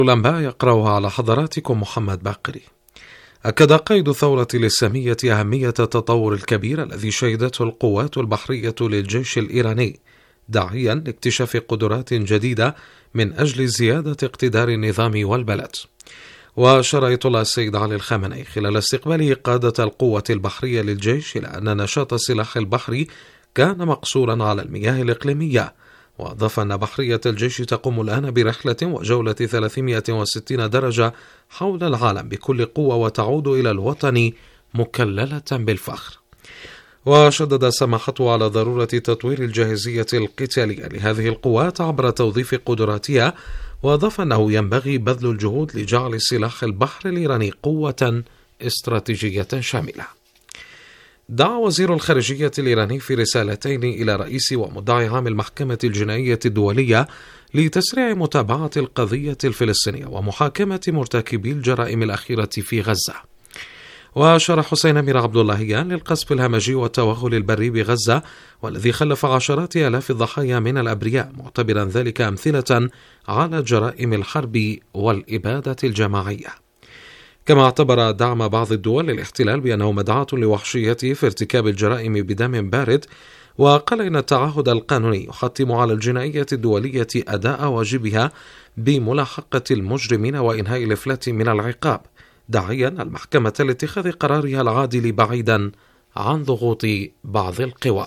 الأنباء يقرأها على حضراتكم محمد باقري. أكد قائد الثورة الإسلامية أهمية التطور الكبير الذي شهدته القوات البحرية للجيش الإيراني، داعيا لاكتشاف قدرات جديدة من أجل زيادة اقتدار النظام والبلد. وأشار آية الله السيد علي الخامنئي خلال استقباله قادة القوة البحرية للجيش إلى أن نشاط السلاح البحري كان مقصورا على المياه الإقليمية، وأضاف أن بحرية الجيش تقوم الآن برحلة وجولة 360 درجة حول العالم بكل قوة وتعود إلى الوطن مكللة بالفخر. وشدد سماحته على ضرورة تطوير الجاهزية القتالية لهذه القوات عبر توظيف قدراتها، وأضاف أنه ينبغي بذل الجهود لجعل سلاح البحر الإيراني قوة استراتيجية شاملة. دعا وزير الخارجية الإيراني في رسالتين إلى رئيس ومدعي عام المحكمة الجنائية الدولية لتسريع متابعة القضية الفلسطينية ومحاكمة مرتكبي الجرائم الأخيرة في غزة. وأشار حسين أمير عبد اللهيان للقصف الهمجي والتوغل البري بغزة والذي خلف عشرات آلاف الضحايا من الأبرياء، معتبرا ذلك أمثلة على جرائم الحرب والإبادة الجماعية. كما اعتبر دعم بعض الدول للاحتلال بأنه مدعاة لوحشيته في ارتكاب الجرائم بدم بارد، وقال إن التعهد القانوني يحتم على الجنائية الدولية أداء واجبها بملاحقة المجرمين وإنهاء الإفلات من العقاب، داعيا المحكمة لاتخاذ قرارها العادل بعيدا عن ضغوط بعض القوى.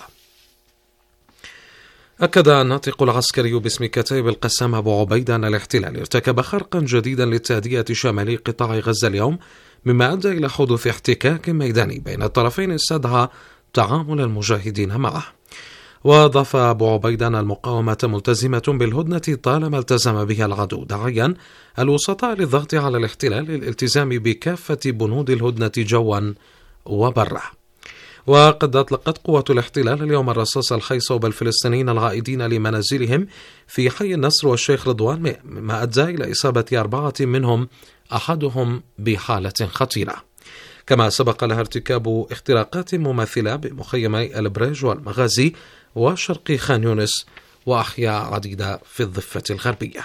أكد الناطق العسكري باسم كتائب القسام أبو عبيدة أن الاحتلال ارتكب خرقا جديدا للتهدئة شمالي قطاع غزة اليوم، مما أدى إلى حدوث احتكاك ميداني بين الطرفين استدعى تعامل المجاهدين معه. وأضاف أبو عبيدة أن المقاومة ملتزمة بالهدنة طالما التزم بها العدو، داعيا الوسطاء للضغط على الاحتلال للالتزام بكافة بنود الهدنة جوا وبرا. وقد أطلقت قوة الاحتلال اليوم الرصاص الحي صوب الفلسطينيين العائدين لمنازلهم في حي النصر والشيخ رضوان، مما أدى إلى إصابة 4 منهم، أحدهم بحالة خطيرة. كما سبق لها ارتكاب اختراقات مماثلة بمخيمي البريج والمغازي وشرق خان يونس وأحياء عديدة في الضفة الغربية.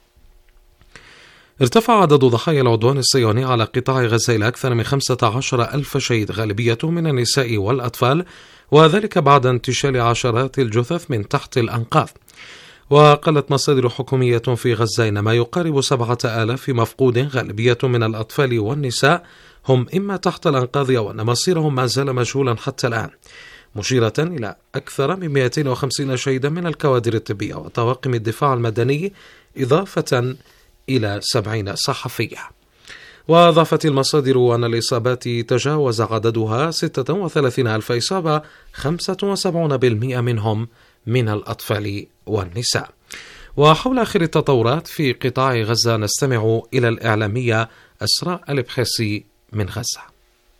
ارتفع عدد ضحايا العدوان الصهيوني على قطاع غزة إلى أكثر من 15,000 شهيد، غالبيته من النساء والأطفال، وذلك بعد انتشال عشرات الجثث من تحت الأنقاض. وقالت مصادر حكومية في غزة إن ما يقارب 7,000 مفقود، غالبية من الأطفال والنساء، هم إما تحت الأنقاض أو أن مصيرهم ما زال مجهولا حتى الآن، مشيرة إلى أكثر من 250 شهيدا من الكوادر الطبية وطواقم الدفاع المدني، إضافة إلى 70 صحفية. وأضافت المصادر أن الإصابات تجاوز عددها 36,000 إصابة، 75% منهم من الأطفال والنساء. وحول آخر التطورات في قطاع غزة نستمع إلى الإعلامية أسراء البحيسي من غزة.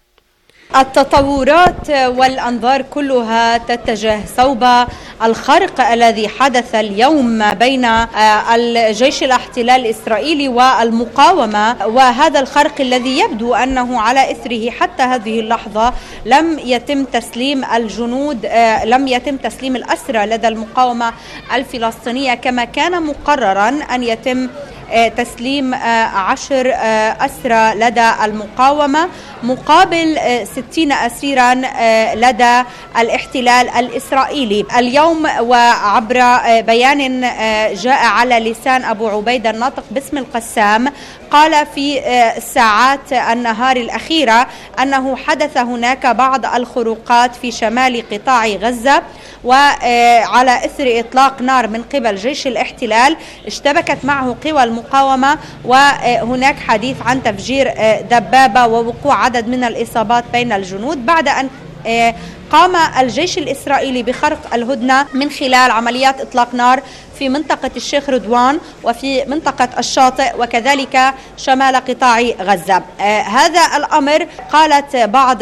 التطورات والأنظار كلها تتجه صوب الخرق الذي حدث اليوم بين الجيش الاحتلال الإسرائيلي والمقاومة، وهذا الخرق الذي يبدو أنه على إثره حتى هذه اللحظة لم يتم تسليم الجنود، لم يتم تسليم الأسرى لدى المقاومة الفلسطينية كما كان مقررا أن يتم تسليم 10 أسرى لدى المقاومة مقابل 60 أسيرا لدى الاحتلال الإسرائيلي. اليوم وعبر بيان جاء على لسان أبو عبيدة الناطق باسم القسام، قال في ساعات النهار الأخيرة أنه حدث هناك بعض الخروقات في شمال قطاع غزة، وعلى إثر إطلاق نار من قبل جيش الاحتلال اشتبكت معه قوى المقاومة، وهناك حديث عن تفجير دبابة ووقوع عدد من الإصابات بين الجنود، بعد أن قام الجيش الإسرائيلي بخرق الهدنة من خلال عمليات إطلاق نار في منطقة الشيخ رضوان وفي منطقة الشاطئ وكذلك شمال قطاع غزة. هذا الأمر قالت بعض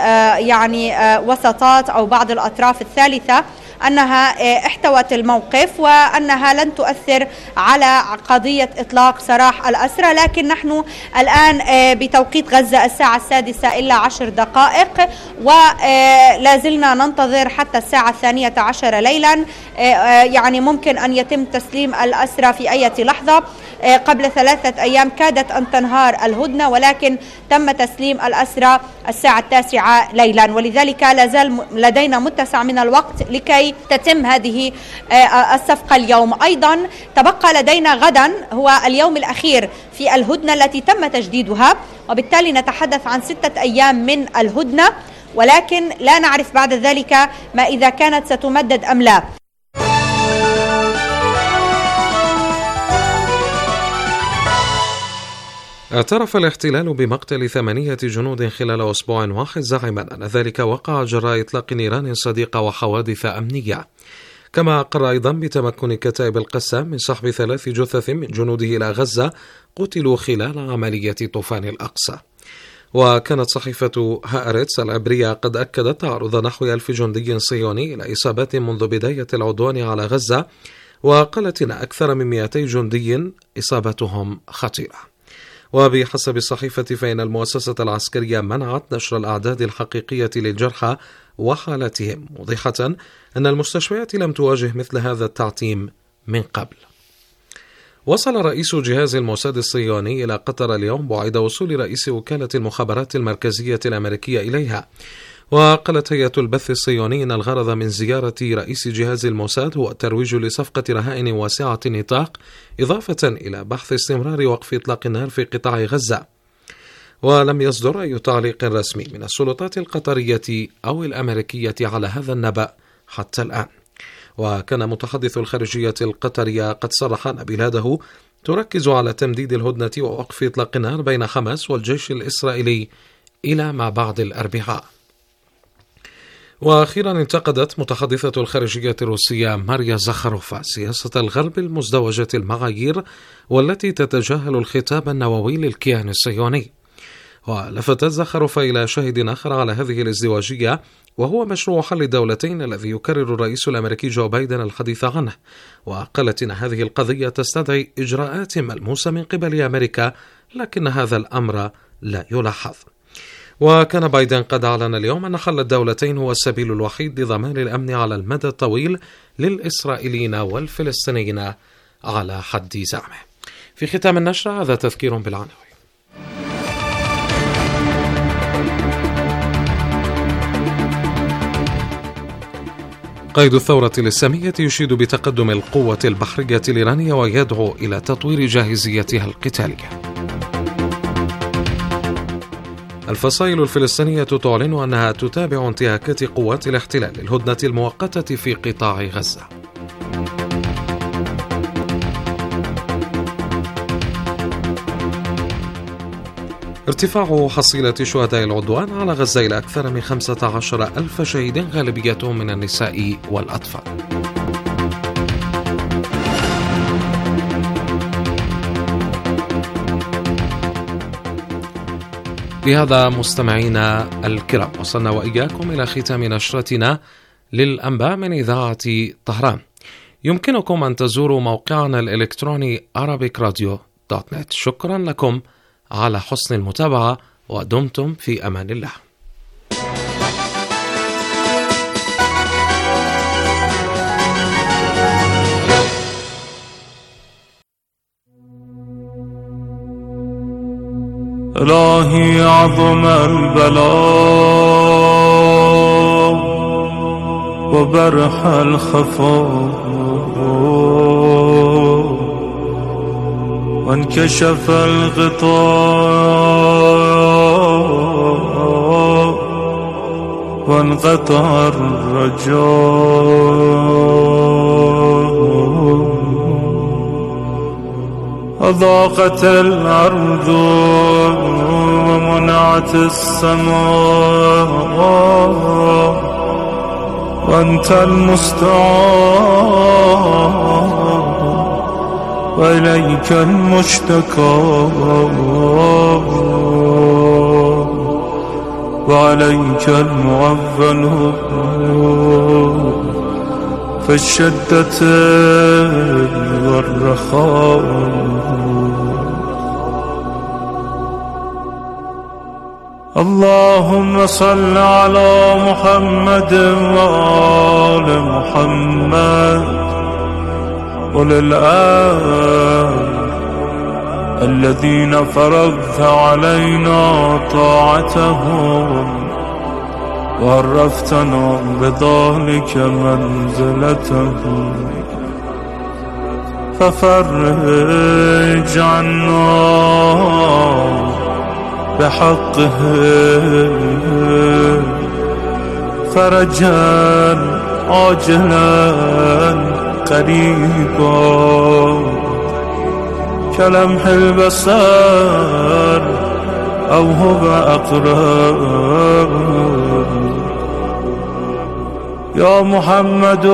وسطات أو بعض الأطراف الثالثة أنها احتوت الموقف وأنها لن تؤثر على قضية إطلاق سراح الأسرى، لكن نحن الآن بتوقيت غزة الساعة 6:10 ولا زلنا ننتظر حتى الساعة 12 ليلا، يعني ممكن أن يتم تسليم الأسرى في أي لحظة. قبل 3 أيام كادت أن تنهار الهدنة، ولكن تم تسليم الأسرى الساعة 9 ليلا، ولذلك لا زال لدينا متسع من الوقت لكي تتم هذه الصفقة اليوم. أيضا تبقى لدينا غدا هو اليوم الأخير في الهدنة التي تم تجديدها، وبالتالي نتحدث عن 6 أيام من الهدنة، ولكن لا نعرف بعد ذلك ما إذا كانت ستمدد أم لا. اعترف الاحتلال بمقتل 8 جنود خلال أسبوع واحد، زعما أن ذلك وقع جراء إطلاق نيران صديقة وحوادث أمنية. كما أقر أيضا بتمكن كتائب القسام من سحب 3 جثث من جنوده إلى غزة قتلوا خلال عملية طوفان الأقصى. وكانت صحيفة هآرتس العبرية قد أكدت تعرض نحو 1000 جندي صهيوني إلى إصابات منذ بداية العدوان على غزة، وقالت إن أكثر من 200 جندي إصابتهم خطيرة. وبحسب الصحيفة فإن المؤسسة العسكرية منعت نشر الأعداد الحقيقية للجرحى وحالتهم، موضحة أن المستشفيات لم تواجه مثل هذا التعتيم من قبل. وصل رئيس جهاز الموساد الصهيوني إلى قطر اليوم بعد وصول رئيس وكالة المخابرات المركزية الأمريكية إليها. وقالت هيئة البث الصهيوني أن الغرض من زيارة رئيس جهاز الموساد هو الترويج لصفقة رهائن واسعة النطاق، إضافة إلى بحث استمرار وقف إطلاق النار في قطاع غزة. ولم يصدر أي تعليق رسمي من السلطات القطرية أو الأمريكية على هذا النبأ حتى الآن. وكان متحدث الخارجية القطرية قد صرح أن بلاده تركز على تمديد الهدنة ووقف إطلاق النار بين حماس والجيش الإسرائيلي إلى ما بعد الأربعاء. وأخيرا انتقدت متحدثة الخارجية الروسية ماريا زخاروفا سياسة الغرب المزدوجة المعايير والتي تتجاهل الخطاب النووي للكيان الصهيوني. ولفتت زخاروفا إلى شاهد آخر على هذه الازدواجية، وهو مشروع حل الدولتين الذي يكرر الرئيس الأمريكي جو بايدن الحديث عنه. وقالت إن هذه القضية تستدعي إجراءات ملموسة من قبل أمريكا، لكن هذا الأمر لا يلاحظ. وكان بايدن قد أعلن اليوم أن حل الدولتين هو السبيل الوحيد لضمان الأمن على المدى الطويل للإسرائيليين والفلسطينيين على حد زعمه. في ختام النشرة هذا تذكير بالعناوين. قائد الثورة الإسلامية يشيد بتقدم القوة البحرية الإيرانية ويدعو إلى تطوير جاهزيتها القتالية. الفصائل الفلسطينية تعلن أنها تتابع انتهاكات قوات الاحتلال للهدنة المؤقتة في قطاع غزة. ارتفاع حصيلة شهداء العدوان على غزة إلى أكثر من 15,000 شهيد، غالبيتهم من النساء والأطفال. بهذا مستمعينا الكرام وصلنا وإياكم إلى ختام نشرتنا للأنباء من إذاعة طهران. يمكنكم أن تزوروا موقعنا الإلكتروني arabicradio.net. شكرا لكم على حسن المتابعة ودمتم في أمان الله. إلهي عظم البلاء وبرح الخفاء وانكشف الغطاء وانقطع الرجاء أضاقت الأرض ومنعت السماء وأنت المستعان وإليك المشتكى وعليك المعول في الشدة والرخاء. اللهم صل على محمد وآل محمد وللآل الذين فرضت علينا طاعتهم وعرفتنا بذلك منزلتهم، ففرج عنا بحقهم فرجا عاجلا قريبا كلمح البصر أو هو أقرب. يا محمد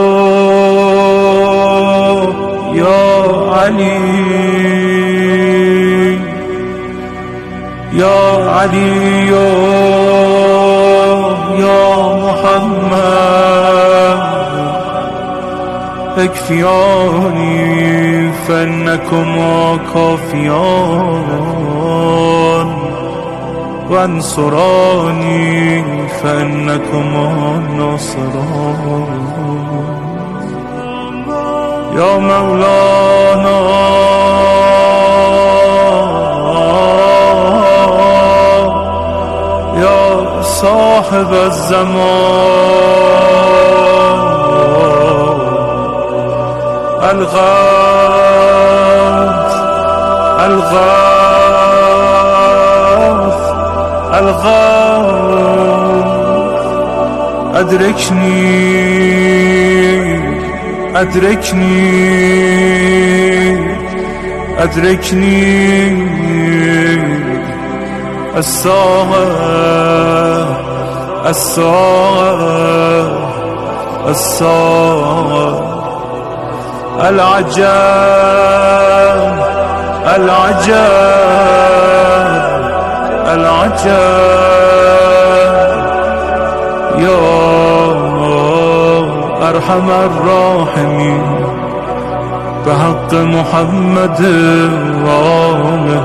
يا علي يا علي يا محمد اكفياني فإنكما كافيان وانصراني فإنكما ناصران. يا مولانا يا صاحب الزمان الغوث الغوث الغوث أدركني أدركني أدركني الساعة الساعة الساعة العجاب العجاب العجاب. يا أرحم الراحمين بحق محمد وآله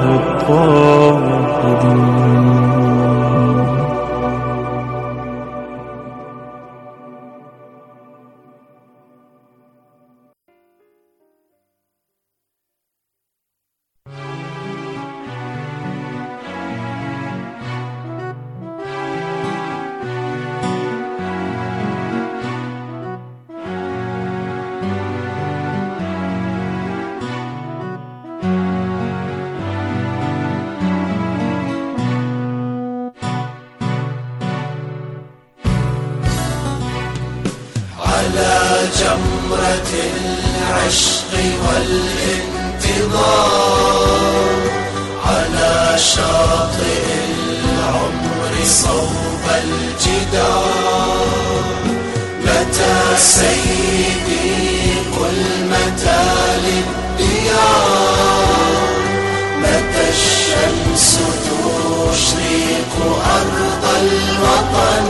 الطاهرين. جمرة العشق والانتظار على شاطئ العمر صوب الجدار. متى سيدي قل متى للديار، متى الشمس تشرق أرض الوطن.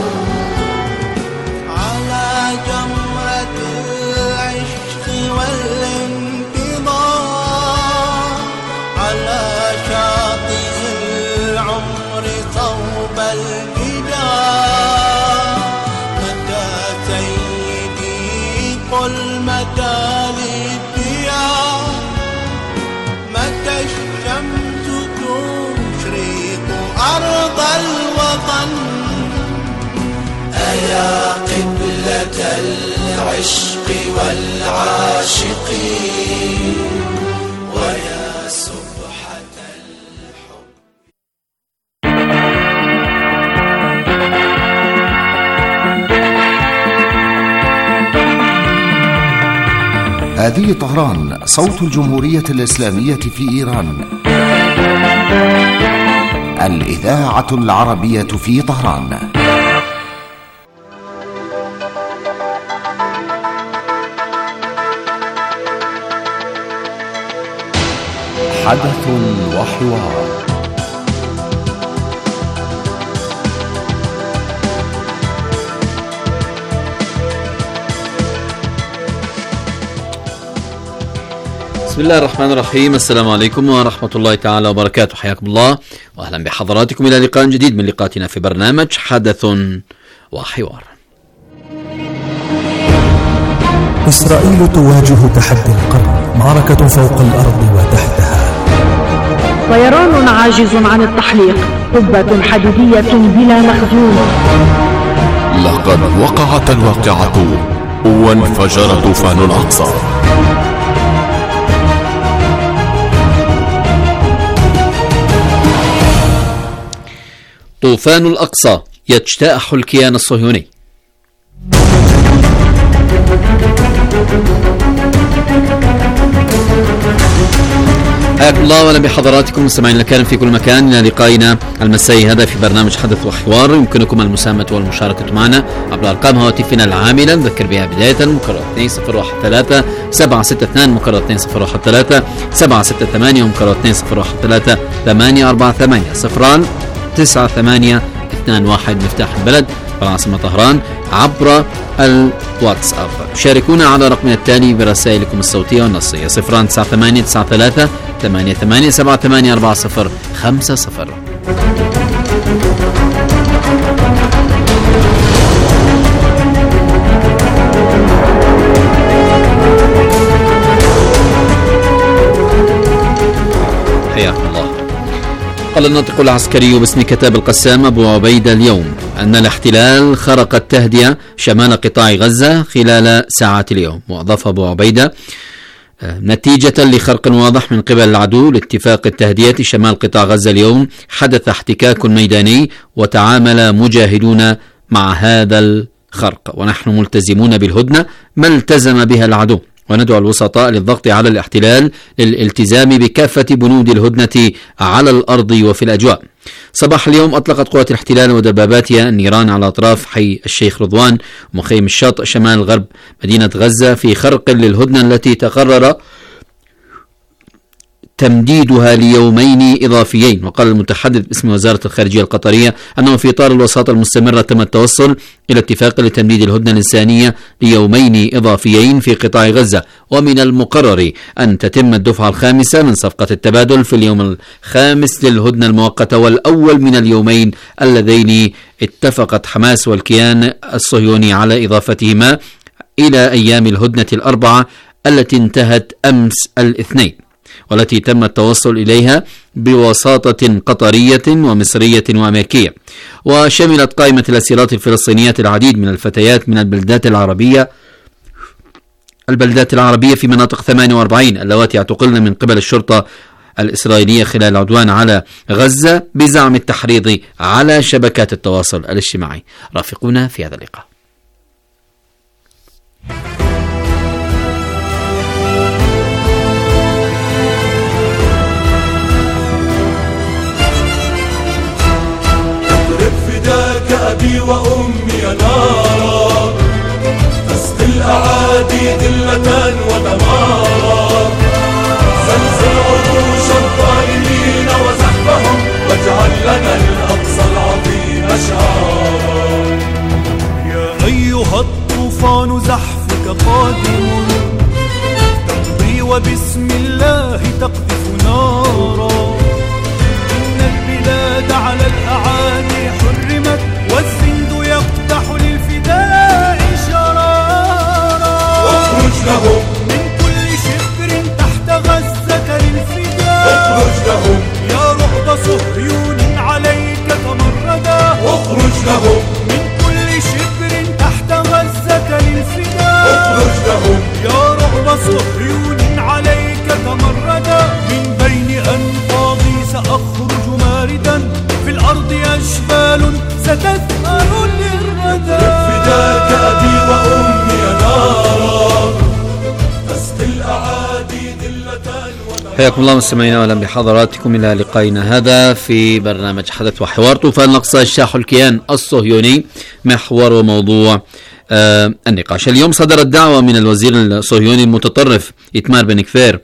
يا قبلة العشق والعاشقين ويا سبحة الحب. هذه طهران، صوت الجمهورية الإسلامية في إيران، الإذاعة العربية في طهران. حدث وحوار. بسم الله الرحمن الرحيم. السلام عليكم ورحمة الله تعالى وبركاته. حياكم الله وأهلا بحضراتكم إلى لقاء جديد من لقاءاتنا في برنامج حدث وحوار. إسرائيل تواجه تحدي القرن، معركة فوق الأرض وتحتها. طيران عاجز عن التحليق، قبة حديدية بلا مخزون. لقد وقعت الواقعة وانفجر طوفان الأقصى. طوفان الأقصى يجتاح الكيان الصهيوني. حياكم الله واهلا بحضراتكم مستمعينا الكرام في كل مكان الى لقائنا المسائي هذا في برنامج حدث وحوار. يمكنكم المساهمة والمشاركة معنا عبر ارقام هواتفنا العاملة، نذكر بها بداية مكرر 2013 762 مكرر 2013 768 ومكرر 2013 848 0 9 8 2 1 مفتاح البلد بالعاصمة طهران عبر الواتساب. شاركونا على رقمنا التالي برسائلكم الصوتية والنصية 098 93 88 78 40 50. حياكم الله. قال الناطق العسكري باسم كتاب القسام أبو عبيدة اليوم أن الاحتلال خرق التهدئة شمال قطاع غزة خلال ساعات اليوم. وأضاف أبو عبيدة نتيجة لخرق واضح من قبل العدو لاتفاق التهدئة شمال قطاع غزة اليوم حدث احتكاك ميداني وتعامل مجاهدون مع هذا الخرق، ونحن ملتزمون بالهدنة ما التزم بها العدو، وندعو الوسطاء للضغط على الاحتلال للالتزام بكافة بنود الهدنة على الأرض وفي الأجواء. صباح اليوم أطلقت قوات الاحتلال ودباباتها النيران على أطراف حي الشيخ رضوان ومخيم الشاطئ شمال غرب مدينة غزة في خرق للهدنة التي تقرر تمديدها ليومين إضافيين. وقال المتحدث باسم وزارة الخارجية القطرية أنه في إطار الوساطة المستمرة تم التوصل إلى اتفاق لتمديد الهدنة الإنسانية ليومين إضافيين في قطاع غزة، ومن المقرر أن تتم الدفعة الخامسة من صفقة التبادل في اليوم الخامس للهدنة المؤقتة والأول من اليومين اللذين اتفقت حماس والكيان الصهيوني على إضافتهما إلى أيام الهدنة الأربعة التي انتهت أمس الاثنين، والتي تم التوصل إليها بوساطة قطرية ومصرية وأمريكية. وشملت قائمة الأسيرات الفلسطينيات العديد من الفتيات من البلدات العربية في مناطق 48 اللواتي اعتقلن من قبل الشرطة الإسرائيلية خلال العدوان على غزة بزعم التحريض على شبكات التواصل الاجتماعي. رافقونا في هذا اللقاء. أبي وأمي نارا تسقي الأعادي ذلة ودمارا زلزل عروش الظالمين وزحفهم واجعل لنا الأقصى العظيم شعارا. يا أيها الطوفان زحفك قادم تمضي وبسم الله تقذف نارا. إن البلاد على الأعادي حرمت والزند يقدح للفداء شرارا. اخرج لهم من كل شبر تحت غزة للفداء. اخرج لهم يا رعب صهيون عليك تمردا. اخرج لهم من كل شبر تحت غزة للفداء. اخرج لهم يا رعب صهيون عليك تمردا. من بين أنفاضي سأخرج ماردا في الأرض أشبال ستثأر للردى. فداك أبي وأمي نارا تسقي الأعادي ذلة. حياكم الله مستمعينا واهلا بحضراتكم الى لقائنا هذا في برنامج حدث وحوار. طوفان الأقصى اجتاح الكيان الصهيوني، محور وموضوع النقاش. اليوم صدرت دعوة من الوزير الصهيوني المتطرف إتمار بن كفير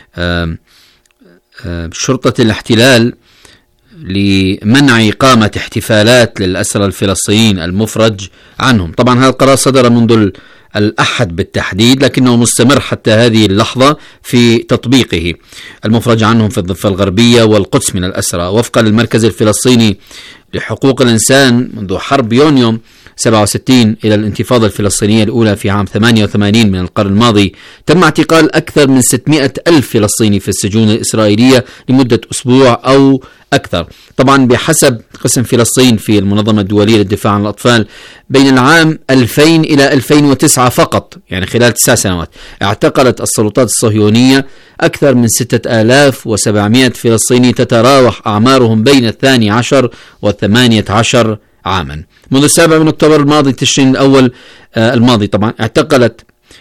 شرطة الاحتلال لمنع إقامة احتفالات للأسرى الفلسطينيين المفرج عنهم. طبعا هذا القرار صدر منذ الأحد بالتحديد، لكنه مستمر حتى هذه اللحظة في تطبيقه. المفرج عنهم في الضفة الغربية والقدس من الأسرى وفقا للمركز الفلسطيني لحقوق الإنسان منذ حرب يونيو 67 إلى الانتفاضة الفلسطينية الأولى في عام 88 من القرن الماضي، تم اعتقال أكثر من 600 ألف فلسطيني في السجون الإسرائيلية لمدة أسبوع أو أكثر. طبعا بحسب قسم فلسطين في المنظمة الدولية للدفاع عن الأطفال، بين العام 2000 إلى 2009 فقط، يعني خلال 9 سنوات، اعتقلت السلطات الصهيونية أكثر من 6700 فلسطيني تتراوح أعمارهم بين 12 و 18 عاما. منذ 7 من أكتوبر الماضي تشرين الأول الماضي طبعا اعتقلت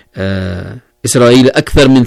إسرائيل أكثر من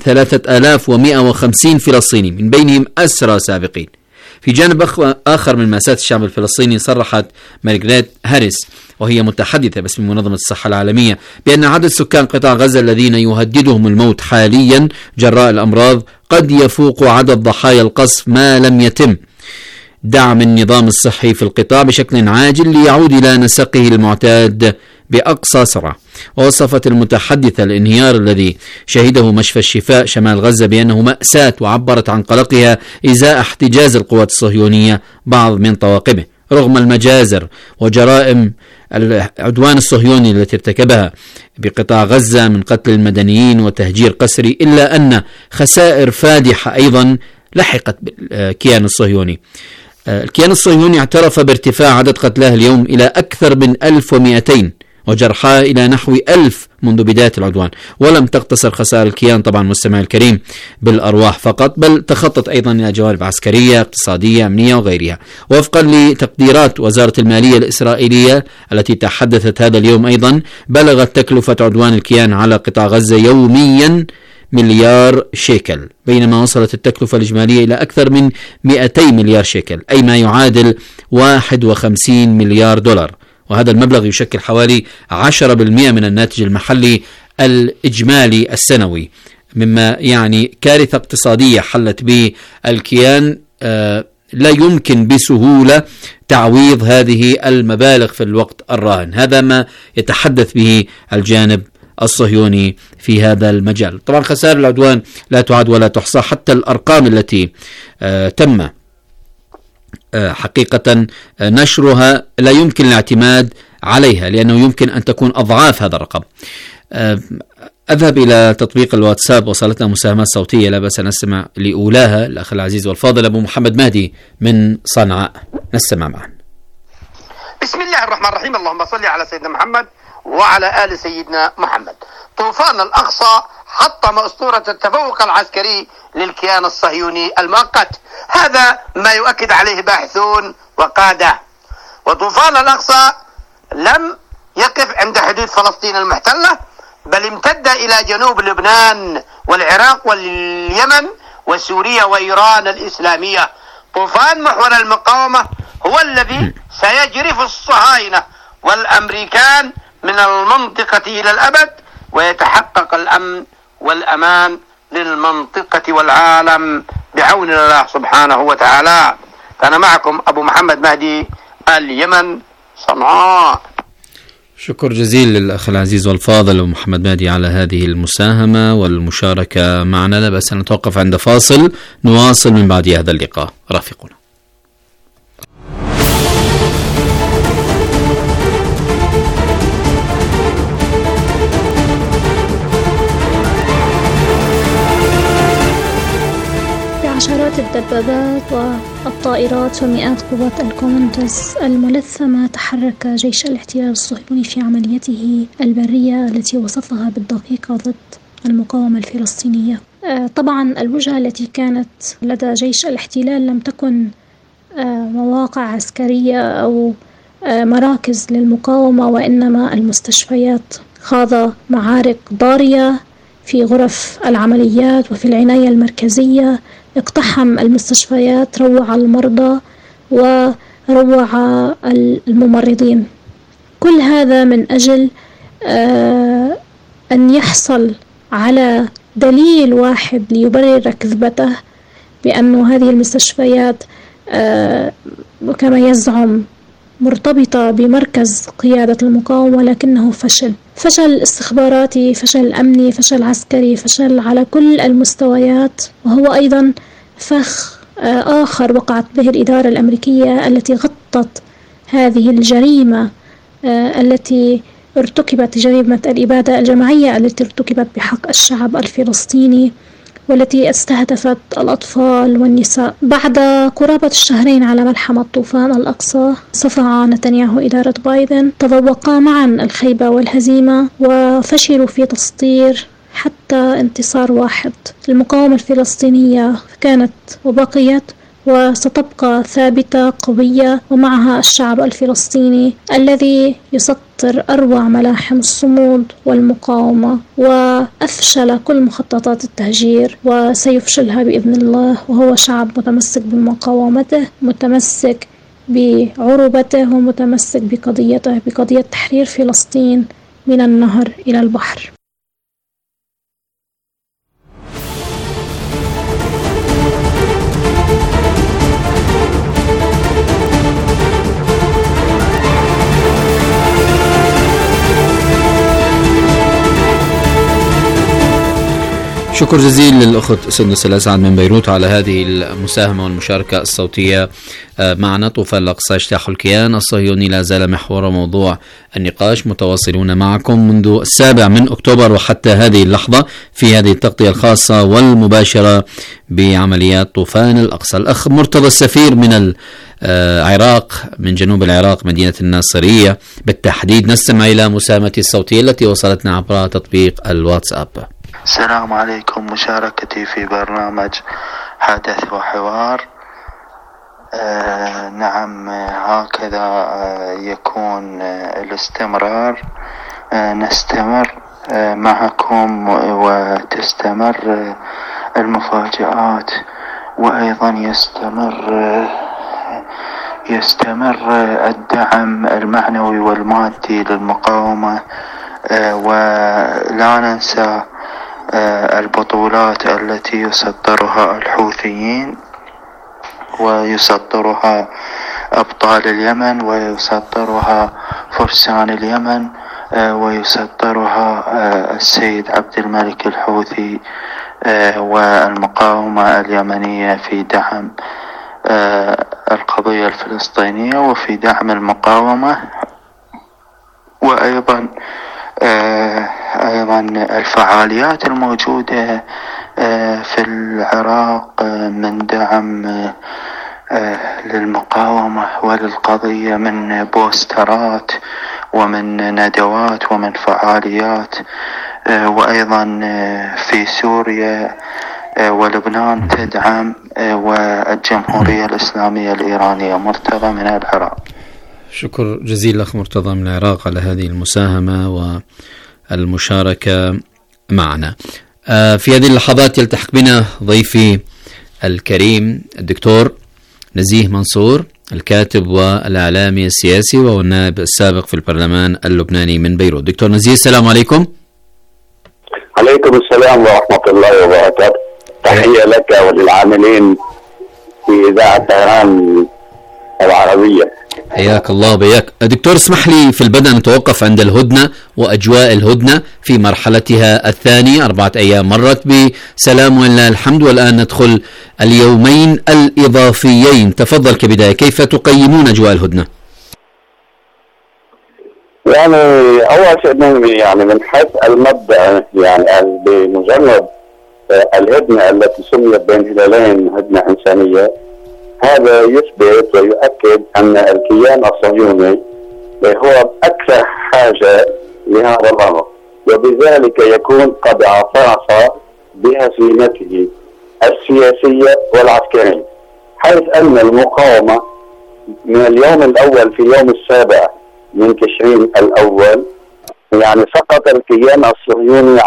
3150 فلسطيني، من بينهم أسرى سابقين. في جانب آخر من مأساة الشعب الفلسطيني، صرحت مارغريت هاريس وهي متحدثة باسم منظمة الصحة العالمية بأن عدد سكان قطاع غزة الذين يهددهم الموت حاليا جراء الأمراض قد يفوق عدد ضحايا القصف ما لم يتم دعم النظام الصحي في القطاع بشكل عاجل ليعود إلى نسقه المعتاد بأقصى سرعة. ووصفت المتحدثة الانهيار الذي شهده مشفى الشفاء شمال غزة بأنه مأساة، وعبرت عن قلقها إزاء احتجاز القوات الصهيونية بعض من طواقمه رغم المجازر وجرائم العدوان الصهيوني التي ارتكبها بقطاع غزة من قتل المدنيين وتهجير قسري، إلا أن خسائر فادحة أيضا لحقت بالكيان الصهيوني. الكيان الصهيوني اعترف بارتفاع عدد قتلاه اليوم إلى أكثر من 1200 وجرحاه إلى نحو 1000 منذ بداية العدوان. ولم تقتصر خسائر الكيان طبعا مستمع الكريم بالأرواح فقط، بل تخطت أيضا إلى جوانب عسكرية، اقتصادية، أمنية وغيرها. وفقا لتقديرات وزارة المالية الإسرائيلية التي تحدثت هذا اليوم أيضا، بلغت تكلفة عدوان الكيان على قطاع غزة يوميا مليار شيكل، بينما وصلت التكلفة الإجمالية إلى أكثر من 200 مليار شيكل، أي ما يعادل 51 مليار دولار. وهذا المبلغ يشكل حوالي 10% من الناتج المحلي الإجمالي السنوي، مما يعني كارثة اقتصادية حلت به الكيان لا يمكن بسهولة تعويض هذه المبالغ في الوقت الراهن. هذا ما يتحدث به الجانب الصهيوني في هذا المجال. طبعا خسائر العدوان لا تعد ولا تحصى، حتى الأرقام التي تم حقيقة نشرها لا يمكن الاعتماد عليها، لأنه يمكن أن تكون أضعاف هذا الرقم. أذهب إلى تطبيق الواتساب، وصلتنا مساهمات صوتية لا بأس نستمع لأولاها. الأخ العزيز والفاضل أبو محمد مهدي من صنعاء، نستمع معا. بسم الله الرحمن الرحيم، اللهم صل على سيدنا محمد وعلى آل سيدنا محمد. طوفان الأقصى حطم أسطورة التفوق العسكري للكيان الصهيوني المؤقت، هذا ما يؤكد عليه باحثون وقادة. وطوفان الأقصى لم يقف عند حدود فلسطين المحتلة، بل امتد إلى جنوب لبنان والعراق واليمن وسوريا وإيران الإسلامية. طوفان محور المقاومة هو الذي سيجرف الصهاينة والأمريكان من المنطقة إلى الأبد، ويتحقق الأمن والأمان للمنطقة والعالم بعون الله سبحانه وتعالى. كان معكم أبو محمد مهدي، اليمن، صنعاء. شكر جزيل للأخ العزيز والفاضل محمد مهدي على هذه المساهمة والمشاركة معنا. لا بأس أن نتوقف عند فاصل، نواصل من بعد هذا اللقاء، رافقنا. عشرات الدبابات والطائرات ومئات قوات الكوماندوز الملثمة تحرك جيش الاحتلال الصهيوني في عمليته البرية التي وصفها بالدقيقة ضد المقاومة الفلسطينية. طبعا الوجهة التي كانت لدى جيش الاحتلال لم تكن مواقع عسكرية أو مراكز للمقاومة، وإنما المستشفيات. خاض معارك ضارية في غرف العمليات وفي العناية المركزية، اقتحم المستشفيات، روع المرضى وروع الممرضين. كل هذا من أجل أن يحصل على دليل واحد ليبرر كذبته بأن هذه المستشفيات كما يزعم مرتبطة بمركز قيادة المقاومة، ولكنه فشل استخباراتي، فشل أمني، فشل عسكري، فشل على كل المستويات. وهو أيضا فخ آخر وقعت به الإدارة الأمريكية التي غطت هذه الجريمة التي ارتكبت، جريمة الإبادة الجماعية التي ارتكبت بحق الشعب الفلسطيني والتي استهدفت الأطفال والنساء. بعد قرابة الشهرين على ملحمة طوفان الأقصى، صفع نتنياهو إدارة بايدن، تذوقا معا الخيبة والهزيمة وفشلوا في تسطير حتى انتصار واحد. المقاومة الفلسطينية كانت وبقيت وستبقى ثابتة قوية، ومعها الشعب الفلسطيني الذي يسطر أروع ملاحم الصمود والمقاومة، وأفشل كل مخططات التهجير وسيفشلها بإذن الله. وهو شعب متمسك بمقاومته، متمسك بعروبته، ومتمسك بقضيته، بقضية تحرير فلسطين من النهر إلى البحر. شكر جزيل للأخت سندس الأسعد من بيروت على هذه المساهمة والمشاركة الصوتية معنا. طوفان الأقصى اجتاح الكيان الصهيوني لا زال محور وموضوع النقاش، متواصلون معكم منذ 7 أكتوبر وحتى هذه اللحظة في هذه التغطية الخاصة والمباشرة بعمليات طوفان الأقصى. الأخ مرتضى السفير من العراق، من جنوب العراق مدينة الناصرية بالتحديد، نستمع إلى مساهمتي الصوتية التي وصلتنا عبر تطبيق الواتساب. السلام عليكم، مشاركتي في برنامج حدث وحوار. نعم، هكذا يكون الاستمرار. نستمر معكم وتستمر المفاجآت، وأيضا يستمر الدعم المعنوي والمادي للمقاومة، ولا ننسى البطولات التي يصدرها الحوثيين ويصدرها أبطال اليمن ويصدرها فرسان اليمن ويصدرها السيد عبد الملك الحوثي والمقاومة اليمنية في دعم القضية الفلسطينية وفي دعم المقاومة، وأيضا الفعاليات الموجودة في العراق من دعم للمقاومة وللقضية، من بوسترات ومن ندوات ومن فعاليات، وأيضا في سوريا ولبنان تدعم، والجمهورية الإسلامية الإيرانية. مرتضى من العراق. شكر جزيل أخ مرتضى من العراق على هذه المساهمة والمشاركة معنا. في هذه اللحظات يلتحق بنا ضيفي الكريم الدكتور نزيه منصور، الكاتب والإعلامي السياسي وهو النائب السابق في البرلمان اللبناني من بيروت. دكتور نزيه، السلام عليكم. عليكم السلام ورحمة الله وبركاته. تحية لك وللعاملين في إذاعة طهران العربية. حياك الله بياك. دكتور، اسمح لي في البدء نتوقف عند الهدنة وأجواء الهدنة في مرحلتها الثانية. 4 أيام مرت بسلام ولله الحمد، والآن ندخل اليومين الإضافيين. تفضل كبداية، كيف تقيمون أجواء الهدنة؟ يعني أول شيء من حيث المبدأ، بمجرد الهدنة التي سميت بين هلالين هدنة إنسانية، هذا يثبت ويؤكد أن الكيان الصهيوني هو أكثر حاجة لهذا الأمر، وبذلك يكون قد اعترف بهزيمته السياسية والعسكرية، حيث أن المقاومة من اليوم الأول في يوم 7 من تشرين الأول سقط الكيان الصهيوني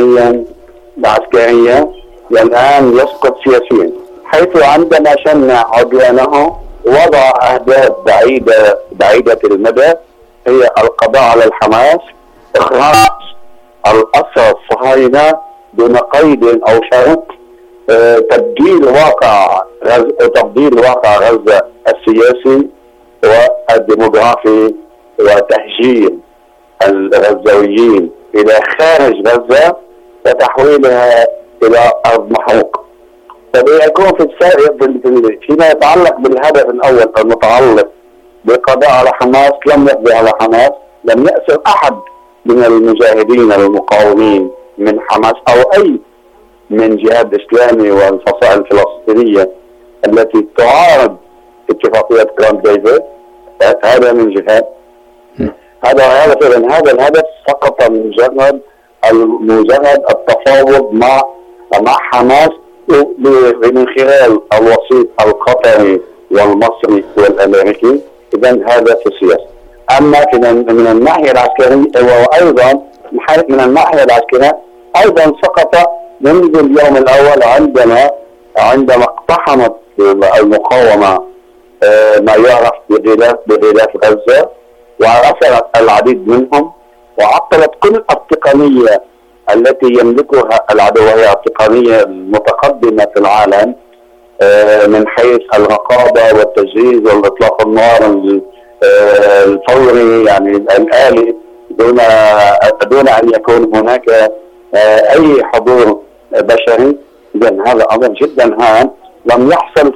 عسكريا والآن يسقط سياسيا، حيث عندما شنع عدوانه وضع أهداف بعيدة المدى، هي القضاء على الحماس، إخراج الأسرى الصهاينة دون قيد أو شرط، تبديل واقع غزة السياسي والديموغرافي، وتهجير الغزاويين إلى خارج غزة وتحويلها إلى أرض محروق. فبيكون في السائر فيما يتعلق بالهدف الأول المتعلق بالقضاء على حماس لم يقضي على حماس، لم يأسر أحد من المجاهدين المقاومين من حماس أو أي من جهاد إسلامي والفصائل الفلسطينية التي تعارض اتفاقية كامب ديفيد. هذا من جهة، هذا الهدف سقط من مجرد التفاوض مع حماس من خلال الوسيط القطري والمصري والامريكي. اذا هذا في السياسه. اما من الناحيه العسكريه وايضا من الناحيه العسكريه ايضا سقط منذ اليوم الاول عندما اقتحمت المقاومه ما يعرف بغلاف غزه وأسرت العديد منهم وعطلت كل التقنية التي يملكها العدو، وهي التقنية المتقدمة في العالم من حيث الرقابة والتجهيز والإطلاق النار الفوري، يعني الآلي، دون أن يكون هناك أي حضور بشري. إذا هذا أمر جدا هام لم يحصل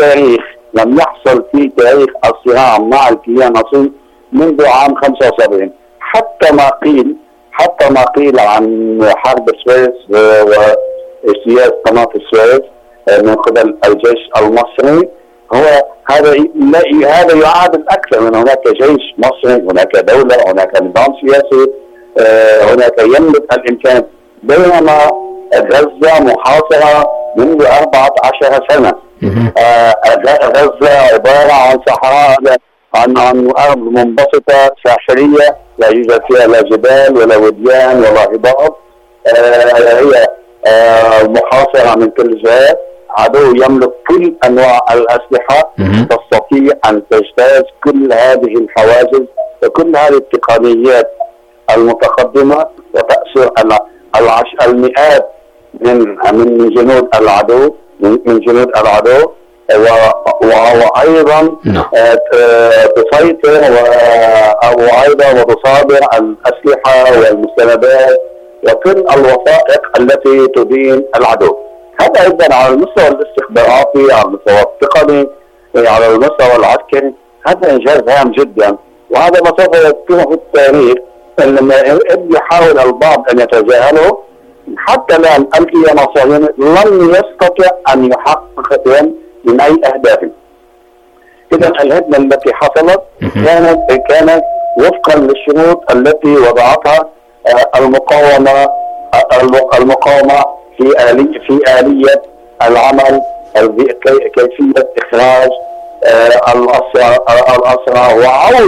في تاريخ الصراع مع الكيان الصهيوني منذ عام 75. حتى ما قيل عن حرب السويس واجتياز قناة السويس من قبل الجيش المصري، هو هذا يعادل أكثر من هناك جيش مصري، هناك دولة، هناك نظام سياسي، هناك يملك الإمكان، بينما غزة محاصرة منذ 14 سنة. غزة عبارة عن صحراء، عن أرض منبسطة ساحلية لا يوجد فيها لا جبال ولا وديان ولا هضاب، هي محاصرة من كل جهة. عدو يملك كل أنواع الأسلحة، تستطيع أن تجتاز كل هذه الحواجز وكل هذه التقنيات المتقدمة وتأسر المئات من جنود العدو، وأيضا تسيطر وتصادر الأسلحة والمستندات وكل الوثائق التي تدين العدو. هذا أيضا على المستوى الاستخباراتي، على المستوى التقني، على المستوى العسكري، هذا إنجاز هام جدا، وهذا ما سوف يذكره في التاريخ. لما يحاول البعض أن يتجاهله، حتى الآن الكيان الصهيوني لم يستطع أن يحقق من أي أهداف. إذا الهدنة التي حصلت كانت وفقا للشروط التي وضعتها المقاومة في آلية العمل، كيفية إخراج الأسرى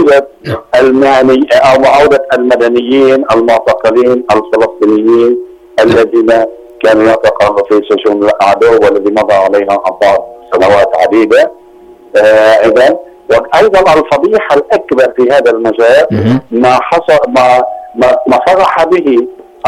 وعودة المدنيين المعتقلين الفلسطينيين الذين كانوا يعتقلون في سجون الأعداء والذي مضى عليها سنوات عديدة. إذن وأيضا الفضيحة الأكبر في هذا المجال ما صرح به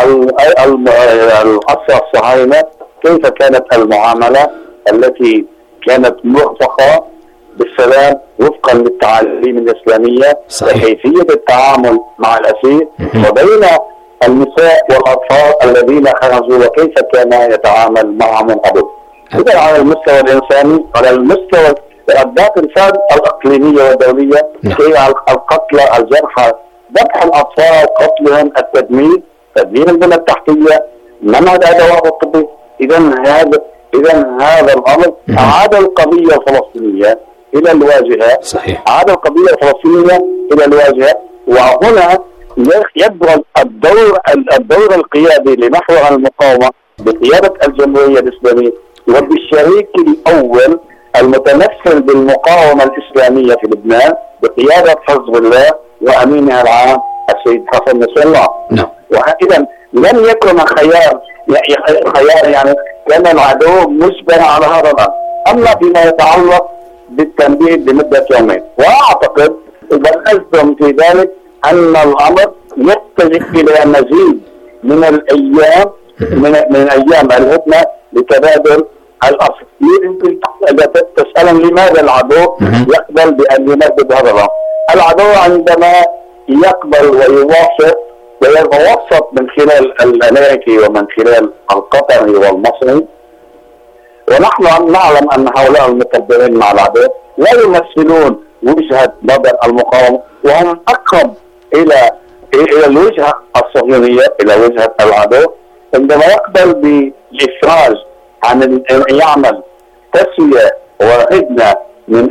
الأسرى الصهاينة، كيف كانت المعاملة التي كانت مرفقة بالسلام وفقا للتعاليم الإسلامية، وكيفية التعامل مع الأسير وبين النساء والأطفال الذين خرجوا وكيف كان يتعامل معهم العدو. إذا على المستوى الإنساني، على المستوى الأهداف الإقليمية والدولية، هي القتلى، الجرحى، ذبح الأطفال، قتلهم، التدمير البنى التحتية، منع الأدوات الطبية. إذا هذا الأمر أعاد القضية الفلسطينية إلى الواجهة. صحيح. أعاد القضية الفلسطينية إلى الواجهة، وهنا يبرز الدور القيادي لمحور المقاومة بقيادة الجمهورية الإسلامية وبالشريك الأول المتمثل بالمقاومة الإسلامية في لبنان بقيادة حزب الله وأمينها العام السيد حسن نصر الله. وإذا لم يكن خيار يعني كان العدو مجبر على هذا الأمر. أما فيما يتعلق بالتمديد لمدة يومين، وأعتقد بل أجزم في ذلك أن الأمر يتجه إلى مزيد من الأيام من أيام الهدنة لتبادل الأسر. تسألني لماذا العدو يقبل بأن يمدد هذا الأمر؟ العدو عندما يقبل ويوافق ويتوسط من خلال الأمريكي ومن خلال القطري والمصري، ونحن نعلم أن هؤلاء المتبعين مع العدو لا يمثلون وجهة نظر المقاومة، وهم أقرب إلى الوجهة الصهيونية، إلى وجهة العدو. عندما يقبل بالإفراج عن أن يعمل تسوية وهدنة من